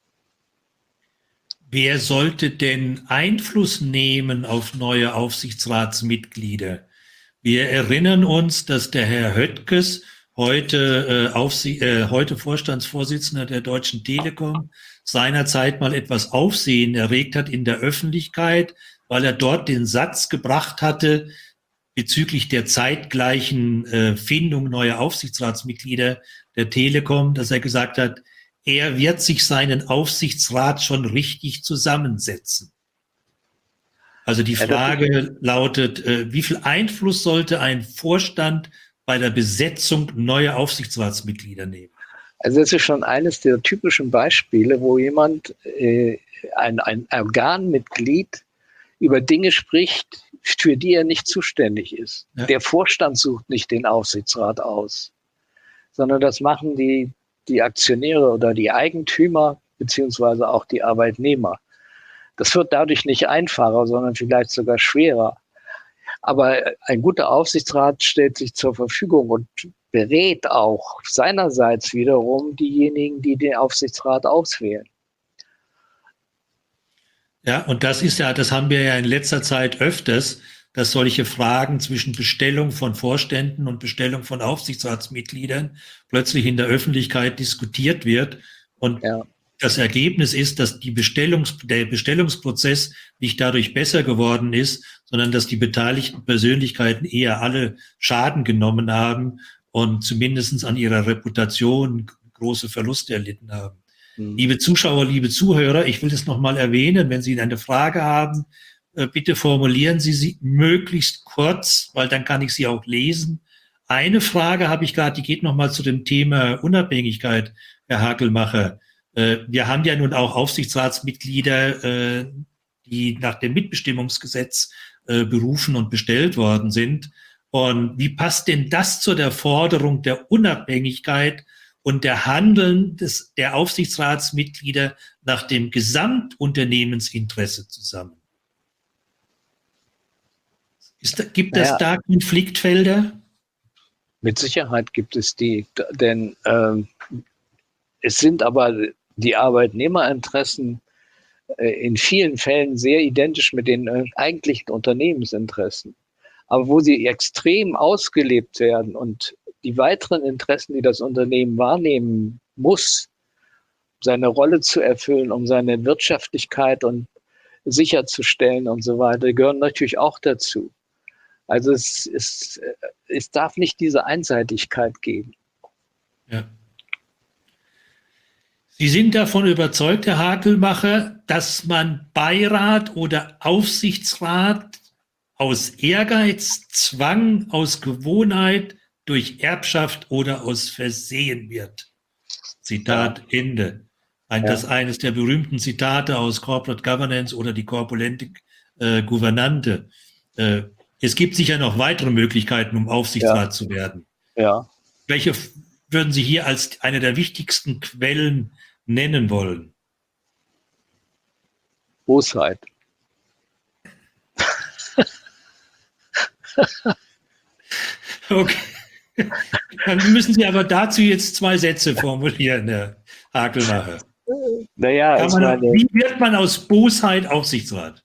Wer sollte denn Einfluss nehmen auf neue Aufsichtsratsmitglieder? Wir erinnern uns, dass der Herr Höttges, heute Vorstandsvorsitzender der Deutschen Telekom, seinerzeit mal etwas Aufsehen erregt hat in der Öffentlichkeit, weil er dort den Satz gebracht hatte, bezüglich der zeitgleichen Findung neuer Aufsichtsratsmitglieder der Telekom, dass er gesagt hat, er wird sich seinen Aufsichtsrat schon richtig zusammensetzen. Also die Frage lautet, wie viel Einfluss sollte ein Vorstand bei der Besetzung neuer Aufsichtsratsmitglieder nehmen? Also das ist schon eines der typischen Beispiele, wo jemand, ein Organmitglied, über Dinge spricht, für die er nicht zuständig ist. Ja. Der Vorstand sucht nicht den Aufsichtsrat aus, sondern das machen die Aktionäre oder die Eigentümer beziehungsweise auch die Arbeitnehmer. Das wird dadurch nicht einfacher, sondern vielleicht sogar schwerer. Aber ein guter Aufsichtsrat stellt sich zur Verfügung und berät auch seinerseits wiederum diejenigen, die den Aufsichtsrat auswählen. Ja, und das haben wir ja in letzter Zeit öfters, dass solche Fragen zwischen Bestellung von Vorständen und Bestellung von Aufsichtsratsmitgliedern plötzlich in der Öffentlichkeit diskutiert wird. Und das Ergebnis ist, dass der Bestellungsprozess nicht dadurch besser geworden ist, sondern dass die beteiligten Persönlichkeiten eher alle Schaden genommen haben und zumindest an ihrer Reputation große Verluste erlitten haben. Liebe Zuschauer, liebe Zuhörer, ich will das nochmal erwähnen. Wenn Sie eine Frage haben, bitte formulieren Sie sie möglichst kurz, weil dann kann ich sie auch lesen. Eine Frage habe ich gerade, die geht nochmal zu dem Thema Unabhängigkeit, Herr Hakelmacher. Wir haben ja nun auch Aufsichtsratsmitglieder, die nach dem Mitbestimmungsgesetz berufen und bestellt worden sind. Und wie passt denn das zu der Forderung der Unabhängigkeit und der Handeln der Aufsichtsratsmitglieder nach dem Gesamtunternehmensinteresse zusammen? Gibt es da Konfliktfelder? Mit Sicherheit gibt es die, denn es sind aber die Arbeitnehmerinteressen in vielen Fällen sehr identisch mit den eigentlichen Unternehmensinteressen. Aber wo sie extrem ausgelebt werden und die weiteren Interessen, die das Unternehmen wahrnehmen muss, seine Rolle zu erfüllen, um seine Wirtschaftlichkeit und sicherzustellen und so weiter, gehören natürlich auch dazu. Also es darf nicht diese Einseitigkeit geben. Ja. Sie sind davon überzeugt, Herr Hakelmacher, dass man Beirat oder Aufsichtsrat aus Ehrgeiz, Zwang, aus Gewohnheit, durch Erbschaft oder aus Versehen wird. Zitat Ende. Das eines der berühmten Zitate aus Corporate Governance oder die korpulente Gouvernante. Es gibt sicher noch weitere Möglichkeiten, um Aufsichtsrat zu werden. Ja. Welche würden Sie hier als eine der wichtigsten Quellen nennen wollen? Bosheit. Okay. Dann müssen Sie aber dazu jetzt 2 Sätze formulieren, Herr Hakelmacher. Naja, Wie wird man aus Bosheit Aufsichtsrat?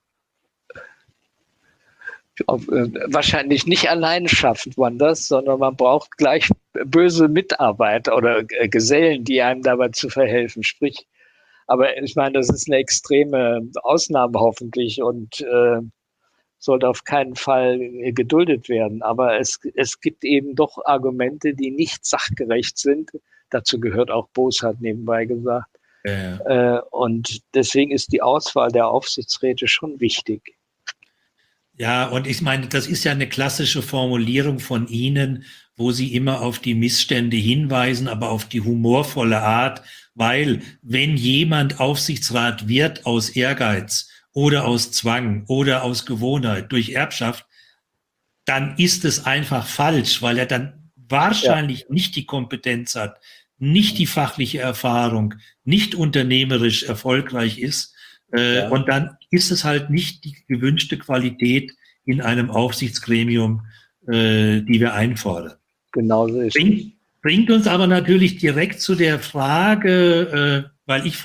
Wahrscheinlich nicht allein schafft man das, sondern man braucht gleich böse Mitarbeiter oder Gesellen, die einem dabei zu verhelfen. Sprich, aber ich meine, das ist eine extreme Ausnahme hoffentlich und sollte auf keinen Fall geduldet werden. Aber es gibt eben doch Argumente, die nicht sachgerecht sind. Dazu gehört auch Bosheit nebenbei gesagt. Ja. Und deswegen ist die Auswahl der Aufsichtsräte schon wichtig. Ja, und ich meine, das ist ja eine klassische Formulierung von Ihnen, wo Sie immer auf die Missstände hinweisen, aber auf die humorvolle Art, weil wenn jemand Aufsichtsrat wird aus Ehrgeiz oder aus Zwang oder aus Gewohnheit durch Erbschaft, dann ist es einfach falsch, weil er dann wahrscheinlich nicht die Kompetenz hat, nicht die fachliche Erfahrung, nicht unternehmerisch erfolgreich ist. Und dann ist es halt nicht die gewünschte Qualität in einem Aufsichtsgremium, die wir einfordern. Genau so ist es. Bringt uns aber natürlich direkt zu der Frage, weil ich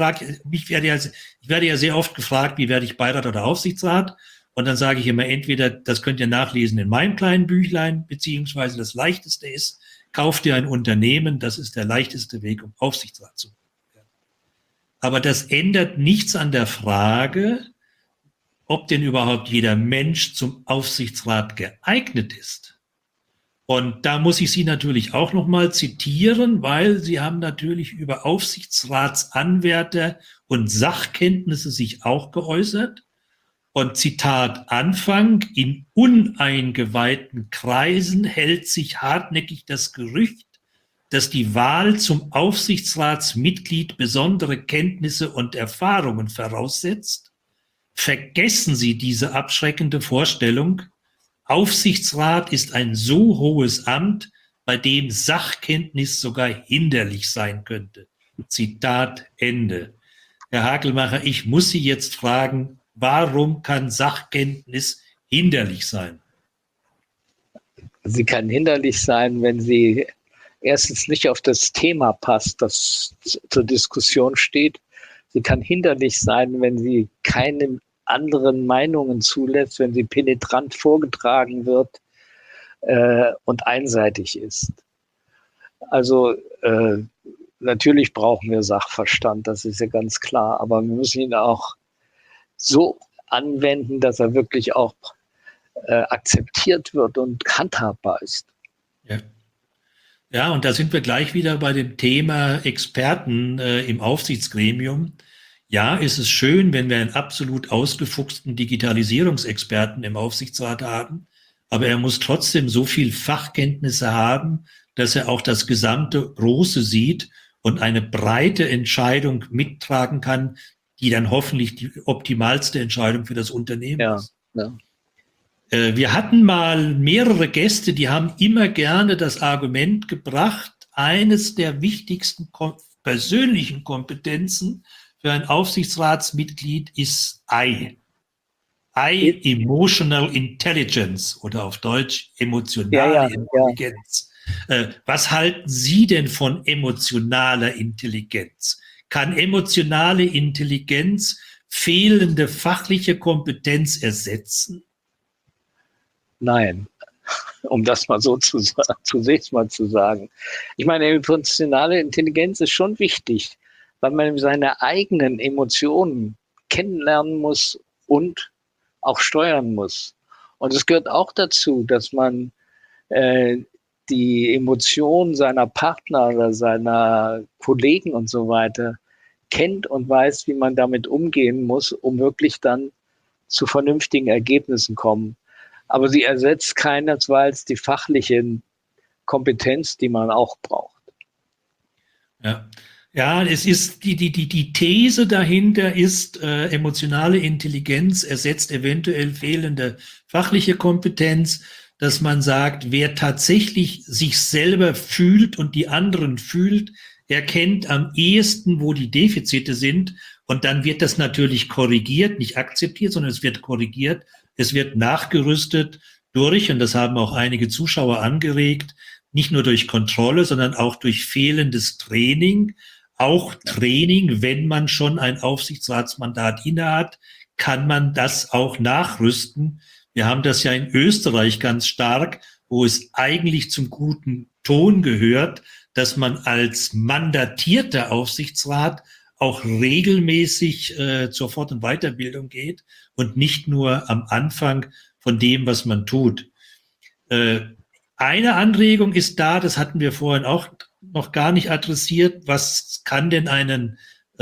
werde ja sehr oft gefragt, wie werde ich Beirat oder Aufsichtsrat? Und dann sage ich immer entweder, das könnt ihr nachlesen in meinem kleinen Büchlein, beziehungsweise das Leichteste ist, kauft ihr ein Unternehmen, das ist der leichteste Weg, um Aufsichtsrat zu werden. Aber das ändert nichts an der Frage, ob denn überhaupt jeder Mensch zum Aufsichtsrat geeignet ist. Und da muss ich Sie natürlich auch nochmal zitieren, weil Sie haben natürlich über Aufsichtsratsanwärter und Sachkenntnisse sich auch geäußert. Und Zitat Anfang, in uneingeweihten Kreisen hält sich hartnäckig das Gerücht, dass die Wahl zum Aufsichtsratsmitglied besondere Kenntnisse und Erfahrungen voraussetzt. Vergessen Sie diese abschreckende Vorstellung. Aufsichtsrat ist ein so hohes Amt, bei dem Sachkenntnis sogar hinderlich sein könnte. Zitat Ende. Herr Hakelmacher, ich muss Sie jetzt fragen, warum kann Sachkenntnis hinderlich sein? Sie kann hinderlich sein, wenn sie erstens nicht auf das Thema passt, das zur Diskussion steht. Sie kann hinderlich sein, wenn sie keine anderen Meinungen zulässt, wenn sie penetrant vorgetragen wird und einseitig ist. Also natürlich brauchen wir Sachverstand, das ist ja ganz klar, aber wir müssen ihn auch so anwenden, dass er wirklich auch akzeptiert wird und handhabbar ist. Ja. Ja, und da sind wir gleich wieder bei dem Thema Experten im Aufsichtsgremium. Ja, ist es schön, wenn wir einen absolut ausgefuchsten Digitalisierungsexperten im Aufsichtsrat haben, aber er muss trotzdem so viel Fachkenntnisse haben, dass er auch das gesamte Große sieht und eine breite Entscheidung mittragen kann, die dann hoffentlich die optimalste Entscheidung für das Unternehmen ist. Ja. Wir hatten mal mehrere Gäste, die haben immer gerne das Argument gebracht, eines der wichtigsten persönlichen Kompetenzen für ein Aufsichtsratsmitglied ist Emotional Intelligence oder auf Deutsch emotionale Intelligenz. Was halten Sie denn von emotionaler Intelligenz? Kann emotionale Intelligenz fehlende fachliche Kompetenz ersetzen? Nein, um das mal so zunächst mal zu sagen. Ich meine, emotionale Intelligenz ist schon wichtig, weil man seine eigenen Emotionen kennenlernen muss und auch steuern muss. Und es gehört auch dazu, dass man die Emotionen seiner Partner oder seiner Kollegen und so weiter kennt und weiß, wie man damit umgehen muss, um wirklich dann zu vernünftigen Ergebnissen kommen. Aber sie ersetzt keinesfalls die fachliche Kompetenz, die man auch braucht. Ja. Ja, es ist die These dahinter ist, emotionale Intelligenz ersetzt eventuell fehlende fachliche Kompetenz, dass man sagt, wer tatsächlich sich selber fühlt und die anderen fühlt, erkennt am ehesten, wo die Defizite sind, und dann wird das natürlich korrigiert, nicht akzeptiert, sondern es wird korrigiert, es wird nachgerüstet durch, und das haben auch einige Zuschauer angeregt, nicht nur durch Kontrolle, sondern auch durch fehlendes Training. Auch Training, wenn man schon ein Aufsichtsratsmandat innehat, kann man das auch nachrüsten. Wir haben das ja in Österreich ganz stark, wo es eigentlich zum guten Ton gehört, dass man als mandatierter Aufsichtsrat auch regelmäßig zur Fort- und Weiterbildung geht und nicht nur am Anfang von dem, was man tut. Eine Anregung ist da, das hatten wir vorhin auch noch gar nicht adressiert. Was kann denn einen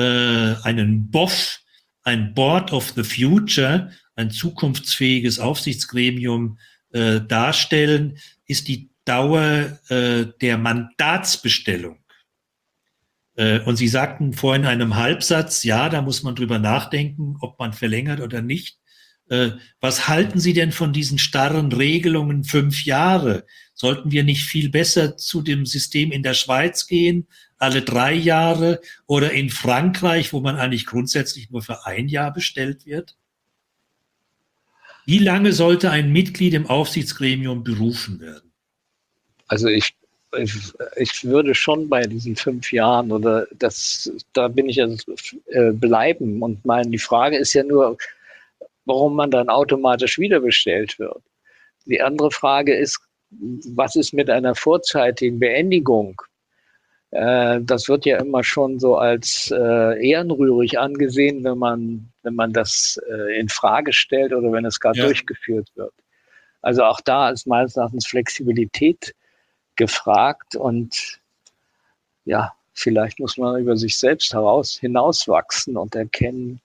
BOF, ein Board of the Future, ein zukunftsfähiges Aufsichtsgremium darstellen, ist die Dauer der Mandatsbestellung. Und Sie sagten vorhin in einem Halbsatz, ja, da muss man drüber nachdenken, ob man verlängert oder nicht. Was halten Sie denn von diesen starren Regelungen 5 Jahre? Sollten wir nicht viel besser zu dem System in der Schweiz gehen, alle 3 Jahre, oder in Frankreich, wo man eigentlich grundsätzlich nur für 1 Jahr bestellt wird? Wie lange sollte ein Mitglied im Aufsichtsgremium berufen werden? Also ich würde schon bei diesen 5 Jahren oder da bin ich bleiben und meinen, die Frage ist ja nur, warum man dann automatisch wiederbestellt wird. Die andere Frage ist, was ist mit einer vorzeitigen Beendigung? Das wird ja immer schon so als ehrenrührig angesehen, wenn man das in Frage stellt oder wenn es gar durchgeführt wird. Also auch da ist meines Erachtens Flexibilität gefragt, und ja, vielleicht muss man über sich selbst hinauswachsen und erkennen,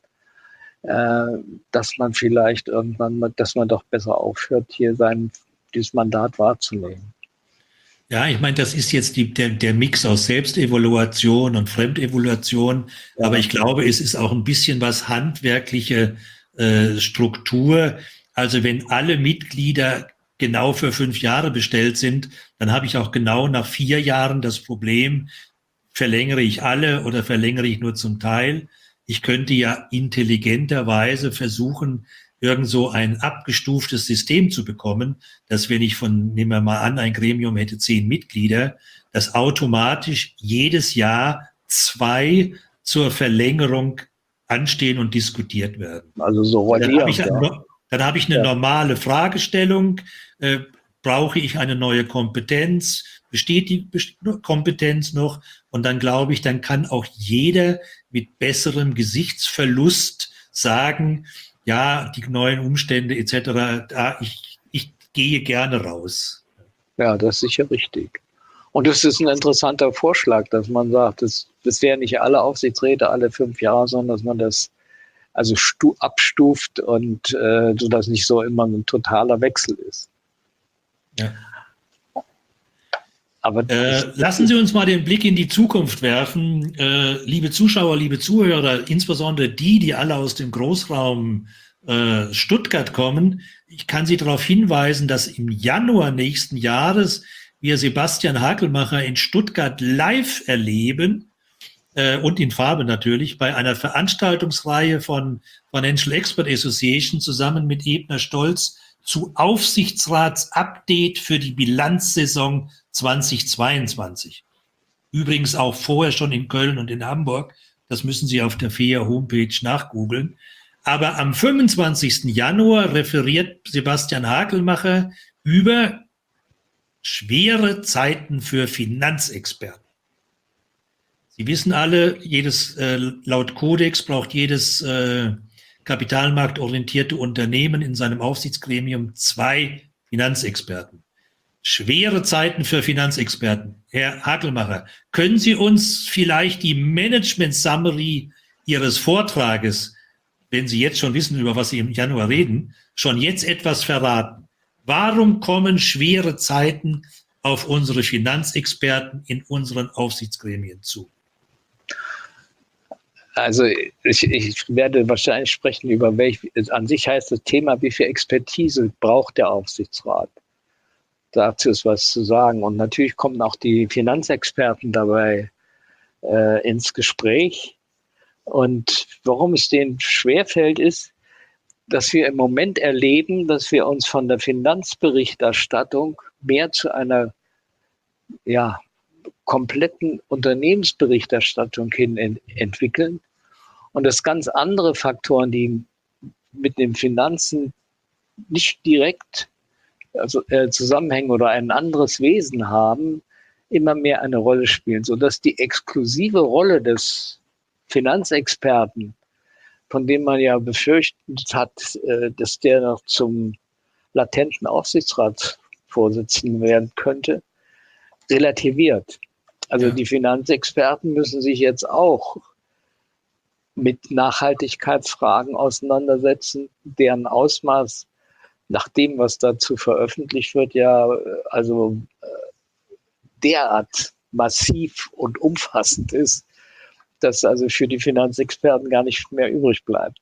dass man vielleicht irgendwann, dass man doch besser aufhört, hier dieses Mandat wahrzunehmen. Ja, ich meine, das ist jetzt der Mix aus Selbstevaluation und Fremdevaluation, ja. Aber ich glaube, es ist auch ein bisschen was handwerkliche Struktur. Also wenn alle Mitglieder genau für 5 Jahre bestellt sind, dann habe ich auch genau nach 4 Jahren das Problem, verlängere ich alle oder verlängere ich nur zum Teil. Ich könnte ja intelligenterweise versuchen, irgend so ein abgestuftes System zu bekommen, dass wenn ich nehmen wir mal an, ein Gremium hätte 10 Mitglieder, dass automatisch jedes Jahr 2 zur Verlängerung anstehen und diskutiert werden. Also so dann habe ich eine normale Fragestellung, brauche ich eine neue Kompetenz, besteht die Kompetenz noch? Und dann glaube ich, dann kann auch jeder mit besserem Gesichtsverlust sagen, ja, die neuen Umstände etc., ich gehe gerne raus. Ja, das ist sicher richtig. Und es ist ein interessanter Vorschlag, dass man sagt, das wären nicht alle Aufsichtsräte alle 5 Jahre, sondern dass man das also abstuft und sodass nicht so immer ein totaler Wechsel ist. Ja. Aber lassen Sie uns mal den Blick in die Zukunft werfen. Liebe Zuschauer, liebe Zuhörer, insbesondere die alle aus dem Großraum Stuttgart kommen. Ich kann Sie darauf hinweisen, dass im Januar nächsten Jahres wir Sebastian Hakelmacher in Stuttgart live erleben und in Farbe natürlich bei einer Veranstaltungsreihe von Financial Expert Association zusammen mit Ebner Stolz zu Aufsichtsratsupdate für die Bilanzsaison 2022. Übrigens auch vorher schon in Köln und in Hamburg. Das müssen Sie auf der FEA Homepage nachgoogeln. Aber am 25. Januar referiert Sebastian Hakelmacher über schwere Zeiten für Finanzexperten. Sie wissen alle, laut Kodex braucht jedes kapitalmarktorientierte Unternehmen in seinem Aufsichtsgremium 2 Finanzexperten. Schwere Zeiten für Finanzexperten. Herr Hakelmacher, können Sie uns vielleicht die Management-Summary Ihres Vortrages, wenn Sie jetzt schon wissen, über was Sie im Januar reden, schon jetzt etwas verraten. Warum kommen schwere Zeiten auf unsere Finanzexperten in unseren Aufsichtsgremien zu? Also ich werde wahrscheinlich sprechen über an sich heißt das Thema, wie viel Expertise braucht der Aufsichtsrat? Dazu ist was zu sagen. Und natürlich kommen auch die Finanzexperten dabei ins Gespräch. Und warum es denen schwerfällt, ist, dass wir im Moment erleben, dass wir uns von der Finanzberichterstattung mehr zu einer kompletten Unternehmensberichterstattung hin entwickeln und dass ganz andere Faktoren, die mit den Finanzen nicht direkt zusammenhängen oder ein anderes Wesen haben, immer mehr eine Rolle spielen, sodass die exklusive Rolle des Finanzexperten, von dem man ja befürchtet hat, dass der noch zum latenten Aufsichtsratsvorsitzenden werden könnte, relativiert. Also die Finanzexperten müssen sich jetzt auch mit Nachhaltigkeitsfragen auseinandersetzen, deren Ausmaß nach dem, was dazu veröffentlicht wird, derart massiv und umfassend ist, dass also für die Finanzexperten gar nicht mehr übrig bleibt.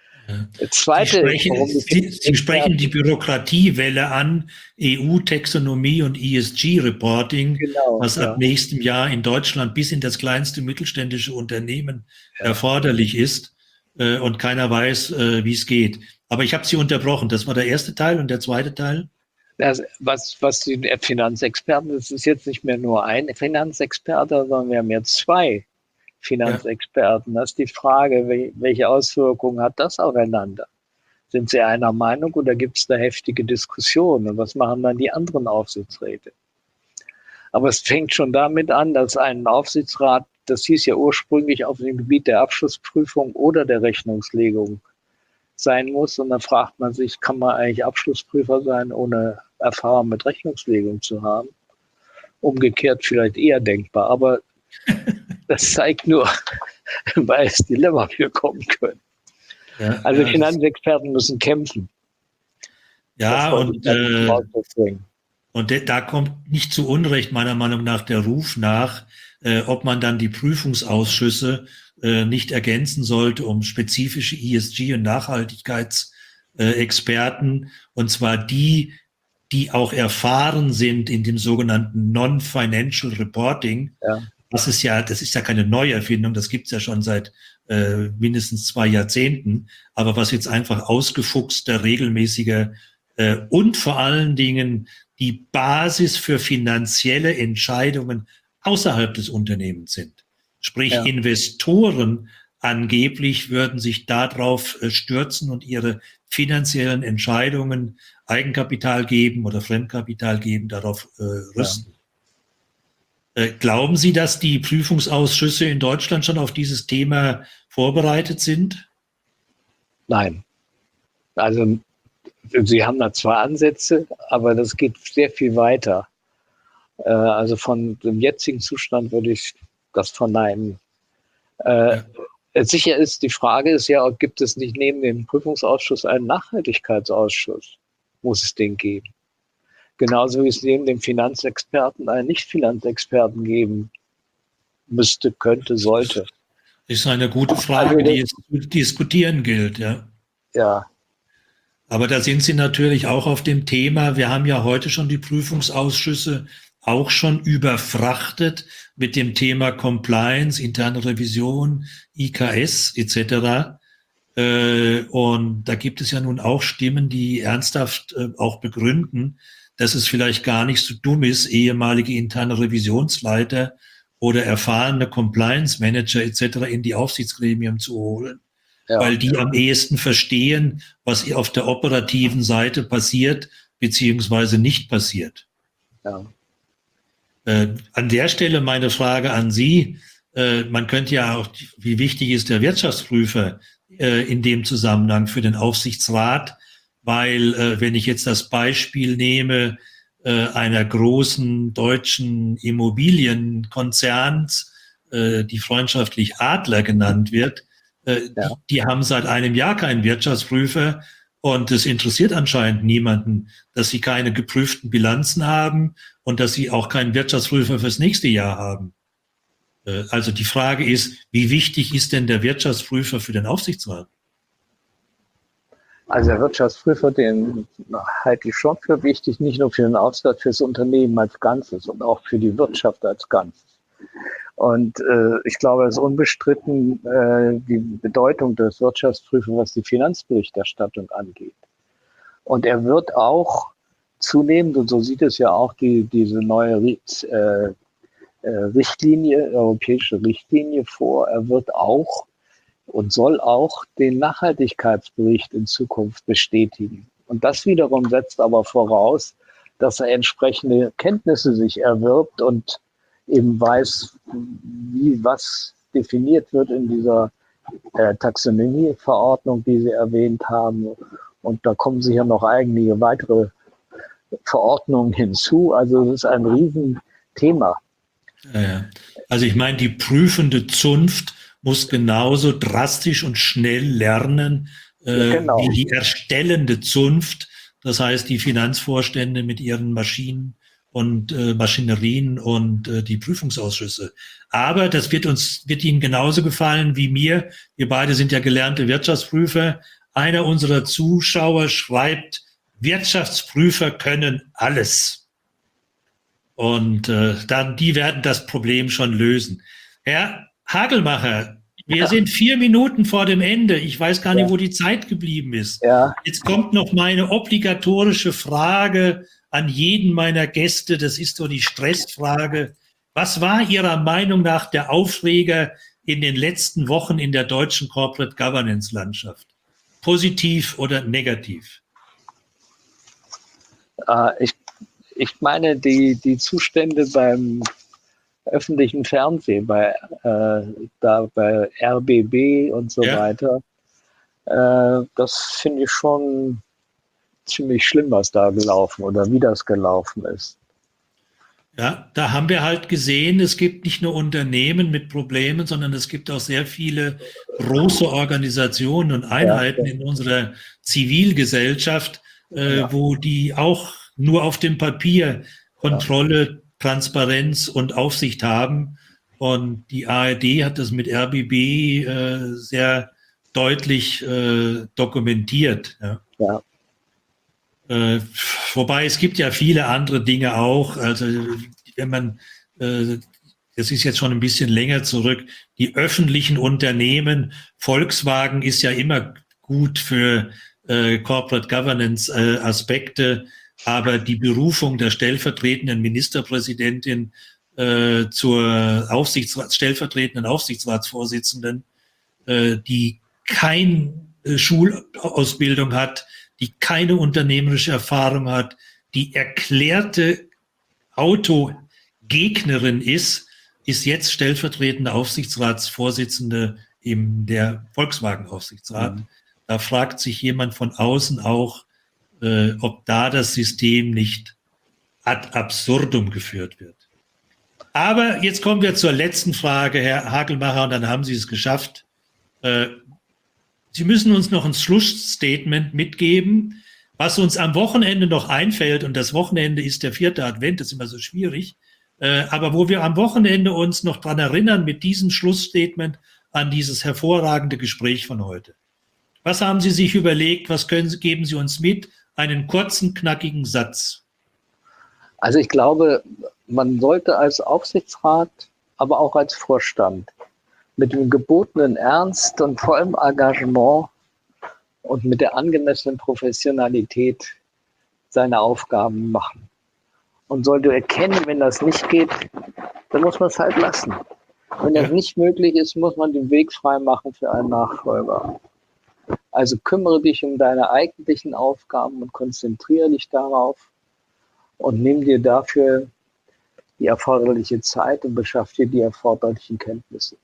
Sie sprechen die Bürokratiewelle an, EU-Taxonomie und ESG-Reporting, was ab nächstem Jahr in Deutschland bis in das kleinste mittelständische Unternehmen erforderlich ist und keiner weiß, wie es geht. Aber ich habe Sie unterbrochen. Das war der erste Teil und der zweite Teil? Was die Finanzexperten, das ist jetzt nicht mehr nur ein Finanzexperte, sondern wir haben jetzt zwei Finanzexperten. Das ist die Frage, welche Auswirkungen hat das aufeinander? Sind sie einer Meinung oder gibt es da heftige Diskussionen? Und was machen dann die anderen Aufsichtsräte? Aber es fängt schon damit an, dass ein Aufsichtsrat, das hieß ja ursprünglich auf dem Gebiet der Abschlussprüfung oder der Rechnungslegung sein muss. Und dann fragt man sich, kann man eigentlich Abschlussprüfer sein, ohne Erfahrung mit Rechnungslegung zu haben? Umgekehrt vielleicht eher denkbar, aber das zeigt nur, welches Dilemma wir kommen können. Also Finanzexperten müssen kämpfen. Ja, und da kommt nicht zu Unrecht meiner Meinung nach der Ruf nach, ob man dann die Prüfungsausschüsse nicht ergänzen sollte um spezifische ESG- und Nachhaltigkeitsexperten, und zwar die auch erfahren sind in dem sogenannten Non-Financial Reporting. Das ist ja keine Neuerfindung, das gibt es ja schon seit mindestens 2 Jahrzehnten, aber was jetzt einfach ausgefuchster, regelmäßiger und vor allen Dingen die Basis für finanzielle Entscheidungen außerhalb des Unternehmens sind. Sprich, Investoren angeblich würden sich darauf stürzen und ihre finanziellen Entscheidungen, Eigenkapital geben oder Fremdkapital geben, darauf rüsten. Glauben Sie, dass die Prüfungsausschüsse in Deutschland schon auf dieses Thema vorbereitet sind? Nein. Also Sie haben da zwar Ansätze, aber das geht sehr viel weiter. Also von dem jetzigen Zustand würde ich das verneinen. Sicher ist, die Frage ist ja, gibt es nicht neben dem Prüfungsausschuss einen Nachhaltigkeitsausschuss? Muss es den geben? Genauso wie es neben dem Finanzexperten einen Nicht-Finanzexperten geben müsste, könnte, sollte. Das ist eine gute Frage, die es zu diskutieren gilt, Ja. Aber da sind Sie natürlich auch auf dem Thema, wir haben ja heute schon die Prüfungsausschüsse auch schon überfrachtet mit dem Thema Compliance, interne Revision, IKS etc. Und da gibt es ja nun auch Stimmen, die ernsthaft auch begründen, dass es vielleicht gar nicht so dumm ist, ehemalige interne Revisionsleiter oder erfahrene Compliance Manager etc. in die Aufsichtsgremien zu holen, weil die am ehesten verstehen, was auf der operativen Seite passiert beziehungsweise nicht passiert. An der Stelle meine Frage an Sie. Man könnte ja auch, wie wichtig ist der Wirtschaftsprüfer in dem Zusammenhang für den Aufsichtsrat? Weil, wenn ich jetzt das Beispiel nehme, einer großen deutschen Immobilienkonzerns, die freundschaftlich Adler genannt wird, Die haben seit einem Jahr keinen Wirtschaftsprüfer und es interessiert anscheinend niemanden, dass sie keine geprüften Bilanzen haben und dass sie auch keinen Wirtschaftsprüfer fürs nächste Jahr haben. Also die Frage ist, wie wichtig ist denn der Wirtschaftsprüfer für den Aufsichtsrat? Also der Wirtschaftsprüfer, den halte ich schon für wichtig, nicht nur für den Aufsichtsrat, für das Unternehmen als Ganzes und auch für die Wirtschaft als Ganzes. Und ich glaube, es ist unbestritten die Bedeutung des Wirtschaftsprüfers, was die Finanzberichterstattung angeht. Und er wird auch zunehmend, und so sieht es ja auch diese neue Richtlinie, europäische Richtlinie vor, er wird auch und soll auch den Nachhaltigkeitsbericht in Zukunft bestätigen. Und das wiederum setzt aber voraus, dass er entsprechende Kenntnisse sich erwirbt und eben weiß, wie was definiert wird in dieser Taxonomieverordnung, die Sie erwähnt haben. Und da kommen sicher noch einige weitere Verordnungen hinzu. Also es ist ein Riesenthema. Ja. Also ich meine, die prüfende Zunft muss genauso drastisch und schnell lernen, wie die erstellende Zunft. Das heißt, die Finanzvorstände mit ihren Maschinen und Maschinerien und die Prüfungsausschüsse. Aber das wird Ihnen genauso gefallen wie mir. Wir beide sind ja gelernte Wirtschaftsprüfer. Einer unserer Zuschauer schreibt, Wirtschaftsprüfer können alles. Und die werden das Problem schon lösen. Herr Hagelmacher, wir sind 4 Minuten vor dem Ende. Ich weiß gar nicht, wo die Zeit geblieben ist. Ja. Jetzt kommt noch meine obligatorische Frage an jeden meiner Gäste. Das ist so die Stressfrage. Was war Ihrer Meinung nach der Aufreger in den letzten Wochen in der deutschen Corporate Governance Landschaft? Positiv oder negativ? Ich meine, die Zustände beim öffentlichen Fernsehen, bei RBB und so weiter, das finde ich schon ziemlich schlimm, was da gelaufen oder wie das gelaufen ist. Ja, da haben wir halt gesehen, es gibt nicht nur Unternehmen mit Problemen, sondern es gibt auch sehr viele große Organisationen und Einheiten in unserer Zivilgesellschaft, wo die auch nur auf dem Papier Kontrolle, Transparenz und Aufsicht haben. Und die ARD hat das mit RBB sehr deutlich dokumentiert. Ja. Wobei es gibt ja viele andere Dinge auch. Also wenn man, das ist jetzt schon ein bisschen länger zurück, die öffentlichen Unternehmen, Volkswagen ist ja immer gut für Corporate Governance Aspekte, aber die Berufung der stellvertretenden Ministerpräsidentin zur stellvertretenden Aufsichtsratsvorsitzenden, die keine Schulausbildung hat, die keine unternehmerische Erfahrung hat, die erklärte Autogegnerin ist jetzt stellvertretende Aufsichtsratsvorsitzende der Volkswagen-Aufsichtsrat. Da fragt sich jemand von außen auch, ob da das System nicht ad absurdum geführt wird. Aber jetzt kommen wir zur letzten Frage, Herr Hagelmacher, und dann haben Sie es geschafft. Sie müssen uns noch ein Schlussstatement mitgeben, was uns am Wochenende noch einfällt. Und das Wochenende ist der 4. Advent, das ist immer so schwierig. Aber wo wir am Wochenende uns noch dran erinnern mit diesem Schlussstatement an dieses hervorragende Gespräch von heute. Was haben Sie sich überlegt? Was geben Sie uns mit? Einen kurzen, knackigen Satz. Also ich glaube, man sollte als Aufsichtsrat, aber auch als Vorstand mit dem gebotenen Ernst und vollem Engagement und mit der angemessenen Professionalität seine Aufgaben machen. Und sollte erkennen, wenn das nicht geht, dann muss man es halt lassen. Wenn das nicht möglich ist, muss man den Weg frei machen für einen Nachfolger. Also kümmere dich um deine eigentlichen Aufgaben und konzentriere dich darauf und nimm dir dafür die erforderliche Zeit und beschaff dir die erforderlichen Kenntnisse.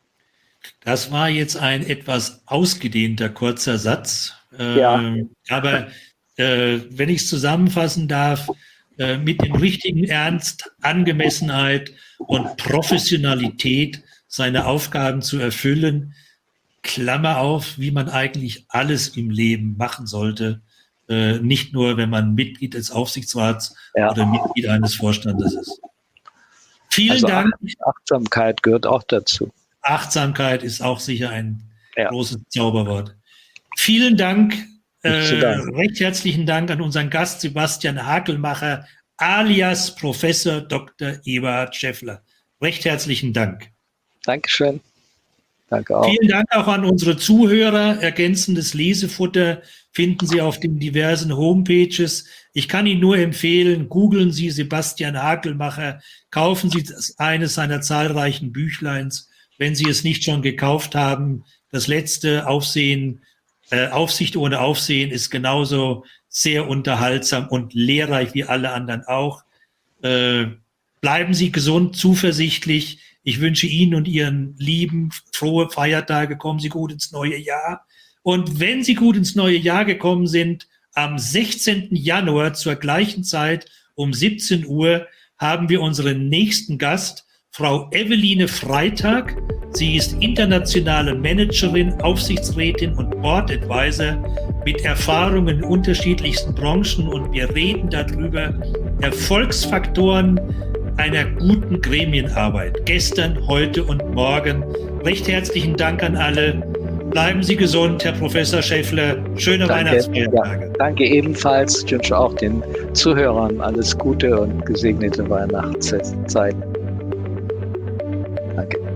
Das war jetzt ein etwas ausgedehnter kurzer Satz. Aber wenn ich es zusammenfassen darf, mit dem richtigen Ernst, Angemessenheit und Professionalität seine Aufgaben zu erfüllen, Klammer auf, wie man eigentlich alles im Leben machen sollte. Nicht nur, wenn man Mitglied des Aufsichtsrats oder Mitglied eines Vorstandes ist. Vielen Dank. Achtsamkeit gehört auch dazu. Achtsamkeit ist auch sicher ein großes Zauberwort. Vielen Dank, recht herzlichen Dank an unseren Gast Sebastian Hakelmacher, alias Professor Dr. Eberhard Scheffler. Recht herzlichen Dank. Dankeschön. Danke auch. Vielen Dank auch an unsere Zuhörer. Ergänzendes Lesefutter finden Sie auf den diversen Homepages. Ich kann Ihnen nur empfehlen, googeln Sie Sebastian Hakelmacher, kaufen Sie eines seiner zahlreichen Büchleins, wenn Sie es nicht schon gekauft haben. Das letzte Aufsicht ohne Aufsehen ist genauso sehr unterhaltsam und lehrreich wie alle anderen auch. Bleiben Sie gesund, zuversichtlich. Ich wünsche Ihnen und Ihren Lieben frohe Feiertage. Kommen Sie gut ins neue Jahr. Und wenn Sie gut ins neue Jahr gekommen sind, am 16. Januar zur gleichen Zeit um 17 Uhr haben wir unseren nächsten Gast, Frau Eveline Freitag. Sie ist internationale Managerin, Aufsichtsrätin und Board Advisor mit Erfahrung in unterschiedlichsten Branchen, und wir reden darüber, Erfolgsfaktoren einer guten Gremienarbeit. Gestern, heute und morgen. Recht herzlichen Dank an alle. Bleiben Sie gesund, Herr Professor Scheffler. Schöne Weihnachtsfeiertage. Ja, danke ebenfalls. Ich wünsche auch den Zuhörern alles Gute und gesegnete Weihnachtszeiten. Danke.